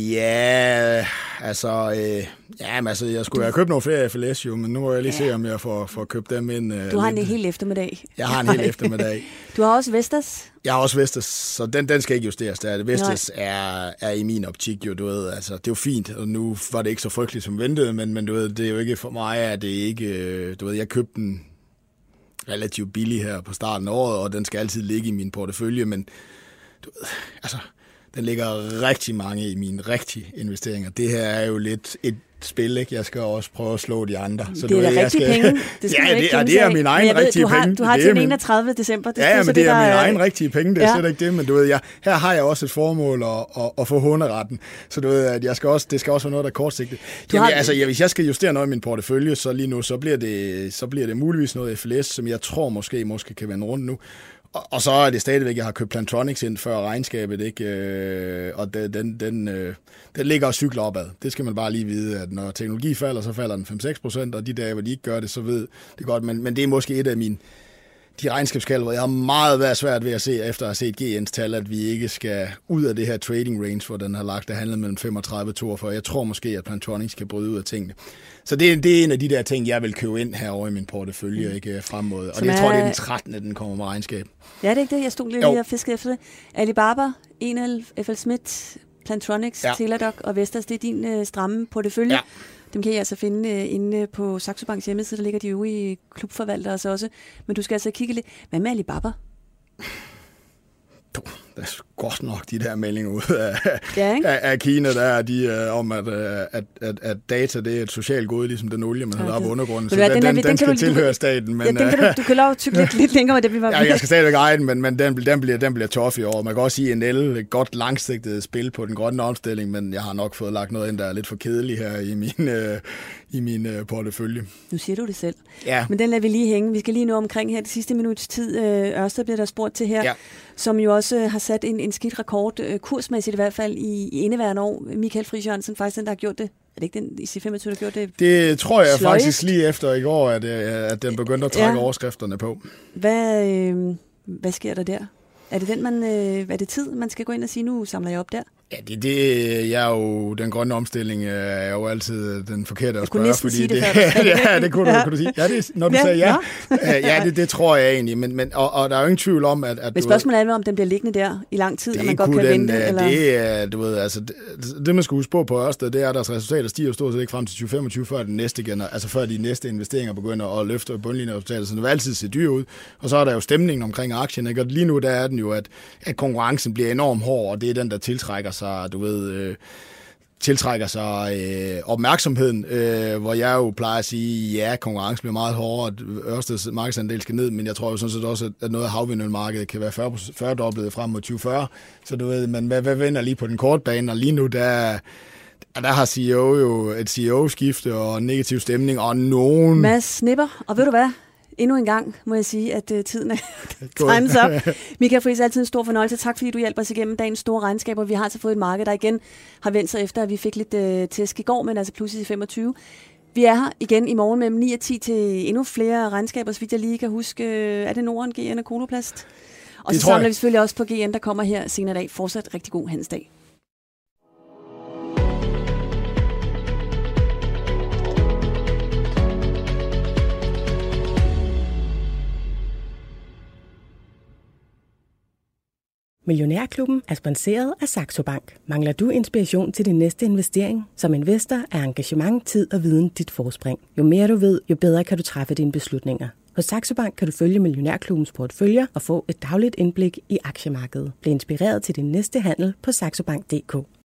Ja, altså, øh, jamen, altså jeg skulle have købt nogle flere F L S jo, men nu må jeg lige ja. se, om jeg får, får købt dem ind. Øh, du har lidt. en hel eftermiddag. Jeg har en hel eftermiddag. Du har også Vestas? Jeg har også Vestas, så den, den skal ikke justeres. Der. Vestas er, er i min optik jo, du ved, altså det er jo fint, og nu var det ikke så frygteligt som ventet, men, men du ved, det er jo ikke for mig, at det ikke, du ved, jeg købte den relativt billig her på starten af året, og den skal altid ligge i min portefølje, men du ved, altså, den ligger rigtig mange i mine rigtige investeringer. Det her er jo lidt et spil, ikke? Jeg skal også prøve at slå de andre. Så det er da rigtige skal... penge. Det skal ja, det, ja, det er mine egne rigtige du har, penge. Du har til den enogtredivte december. Det ja, ja, men det, det er der... mine egne rigtige penge, det er ja. slet ikke det, men du ved, jeg, her har jeg også et formål at, at, at få hunderetten, så du ved, at jeg skal også, det skal også være noget, der er kortsigtet. Jamen, har... altså, ja, hvis jeg skal justere noget i min portefølje, så lige nu, så bliver det, så bliver det muligvis noget F L S, som jeg tror måske, måske kan vende rundt nu. Og så er det stadigvæk, jeg har købt Plantronics ind før regnskabet, ikke? Øh, og den, den, den, øh, den ligger og cykler opad. Det skal man bare lige vide, at når teknologi falder, så falder den fem til seks procent, og de dage, hvor de ikke gør det, så ved det godt. Men, men det er måske et af mine de regnskabskald, hvor jeg har meget været svært ved at se, efter at have set G N's tal, at vi ikke skal ud af det her trading range, hvor den har lagt det handlet mellem femogtredive og toogfyrre. Jeg tror måske, at Plantronics kan bryde ud af tingene. Så det er, det er en af de der ting, jeg vil købe ind herovre i min portefølje, mm. ikke frem mod. Og det, jeg tror, det er den trettende den kommer med regnskab. Ja, det er ikke det. Jeg stod lige og fiskede efter det. Alibaba, Enel, F L Smith, Plantronics, ja. Teladoc og Vestas, det er din øh, stramme portefølje. Ja. Dem kan I altså finde øh, inde på Saxo Banks hjemmeside, der ligger de øvrige klubforvaltere også, også. Men du skal altså kigge lidt. Hvad med Alibaba? Der er godt nok de der meldinger ud af, ja, af, af Kina, der er de øh, om, at, at, at, at data det er et socialt gode, ligesom den olie, man har okay. op undergrunden. Så den, den, den, den, den skal du, tilhøre staten. Men, ja, den kan du, du kan lov at tykke lidt, lidt længere, det bliver ja, jeg skal stadigvæk eje den, men, men den, den, bliver, den bliver tof i år. Man kan også sige, at N L et godt langsigtet spil på den grønne omstilling, men jeg har nok fået lagt noget ind, der er lidt for kedeligt her i min, øh, i min øh, portefølje. Nu siger du det selv. Ja. Men den lader vi lige hænge. Vi skal lige nå omkring her det sidste minuts tid. Ørsted bliver der spurgt til her, ja. som jo også har sat en, en skidt rekord, kursmæssigt i hvert fald, i, i indeværende år. Michael Friis Jørgensen, faktisk den, der har gjort det det ikke den i C femogtyve, der gjorde det? Det tror jeg sløjest? faktisk lige efter i går, at, at den begyndte at trække ja. overskrifterne på. Hvad, øh, hvad sker der der? Er det den, man, øh, er det tid, man skal gå ind og sige, nu samler jeg op der? Ja, det, det jeg er jo, den grønne omstilling er jo altid den forkerte at spørge, fordi sige det, det, ja, det kunne du, ja. kunne du sige. Ja, det, når du ja, sagde ja, ja, ja det, det tror jeg egentlig, men, men og, og der er jo ingen tvivl om, at... at men spørgsmålet er, om den bliver liggende der i lang tid, og man godt kan den, vente, eller? Det er, du ved, altså, det, det man skal huske på på Ørsted, det er, at deres resultater stiger stort set ikke frem til tyve femogtyve, før, den næste, altså før de næste investeringer begynder at løfte bundlinjeresultater, så det vil altid se dyr ud, og så er der jo stemningen omkring aktien, ikke? Og lige nu der er den jo, at, at konkurrencen bliver enormt hård, og det er den, der tiltrækker sig, du ved, øh, tiltrækker sig øh, opmærksomheden, øh, hvor jeg jo plejer at sige, ja, konkurrencen bliver meget hårdere, og Ørsteds markedsandel skal ned, men jeg tror jo sådan set også, at noget af havvindmøllemarkedet kan være fyrre dobbelt frem mod tyve fyrre, så du ved, men hvad, hvad vender lige på den korte bane, og lige nu, der, der har C E O jo et C E O-skifte og en negativ stemning, og nogen... Mads Snipper, og ved du hvad? Endnu en gang må jeg sige, at uh, tiden er tegnet op. Michael Friis, altid en stor fornøjelse. Tak fordi du hjælper os igennem dagens store regnskaber. Vi har altså fået et marked, der igen har vendt sig efter, at vi fik lidt uh, tæsk i går, men altså plus i femogtyve. Vi er her igen i morgen mellem ni og ti til endnu flere regnskaber, så vidt jeg lige kan huske. Er det Norden, G N og Coloplast? Og det så samler jeg. Vi selvfølgelig også på G N, der kommer her senere i dag. Fortsat rigtig god handelsdag. Millionærklubben er sponsoreret af Saxo Bank. Mangler du inspiration til din næste investering? Som investor er engagement, tid og viden dit forspring. Jo mere du ved, jo bedre kan du træffe dine beslutninger. Hos Saxo Bank kan du følge Millionærklubbens porteføljer og få et dagligt indblik i aktiemarkedet. Bliv inspireret til din næste handel på saxobank punktum d k.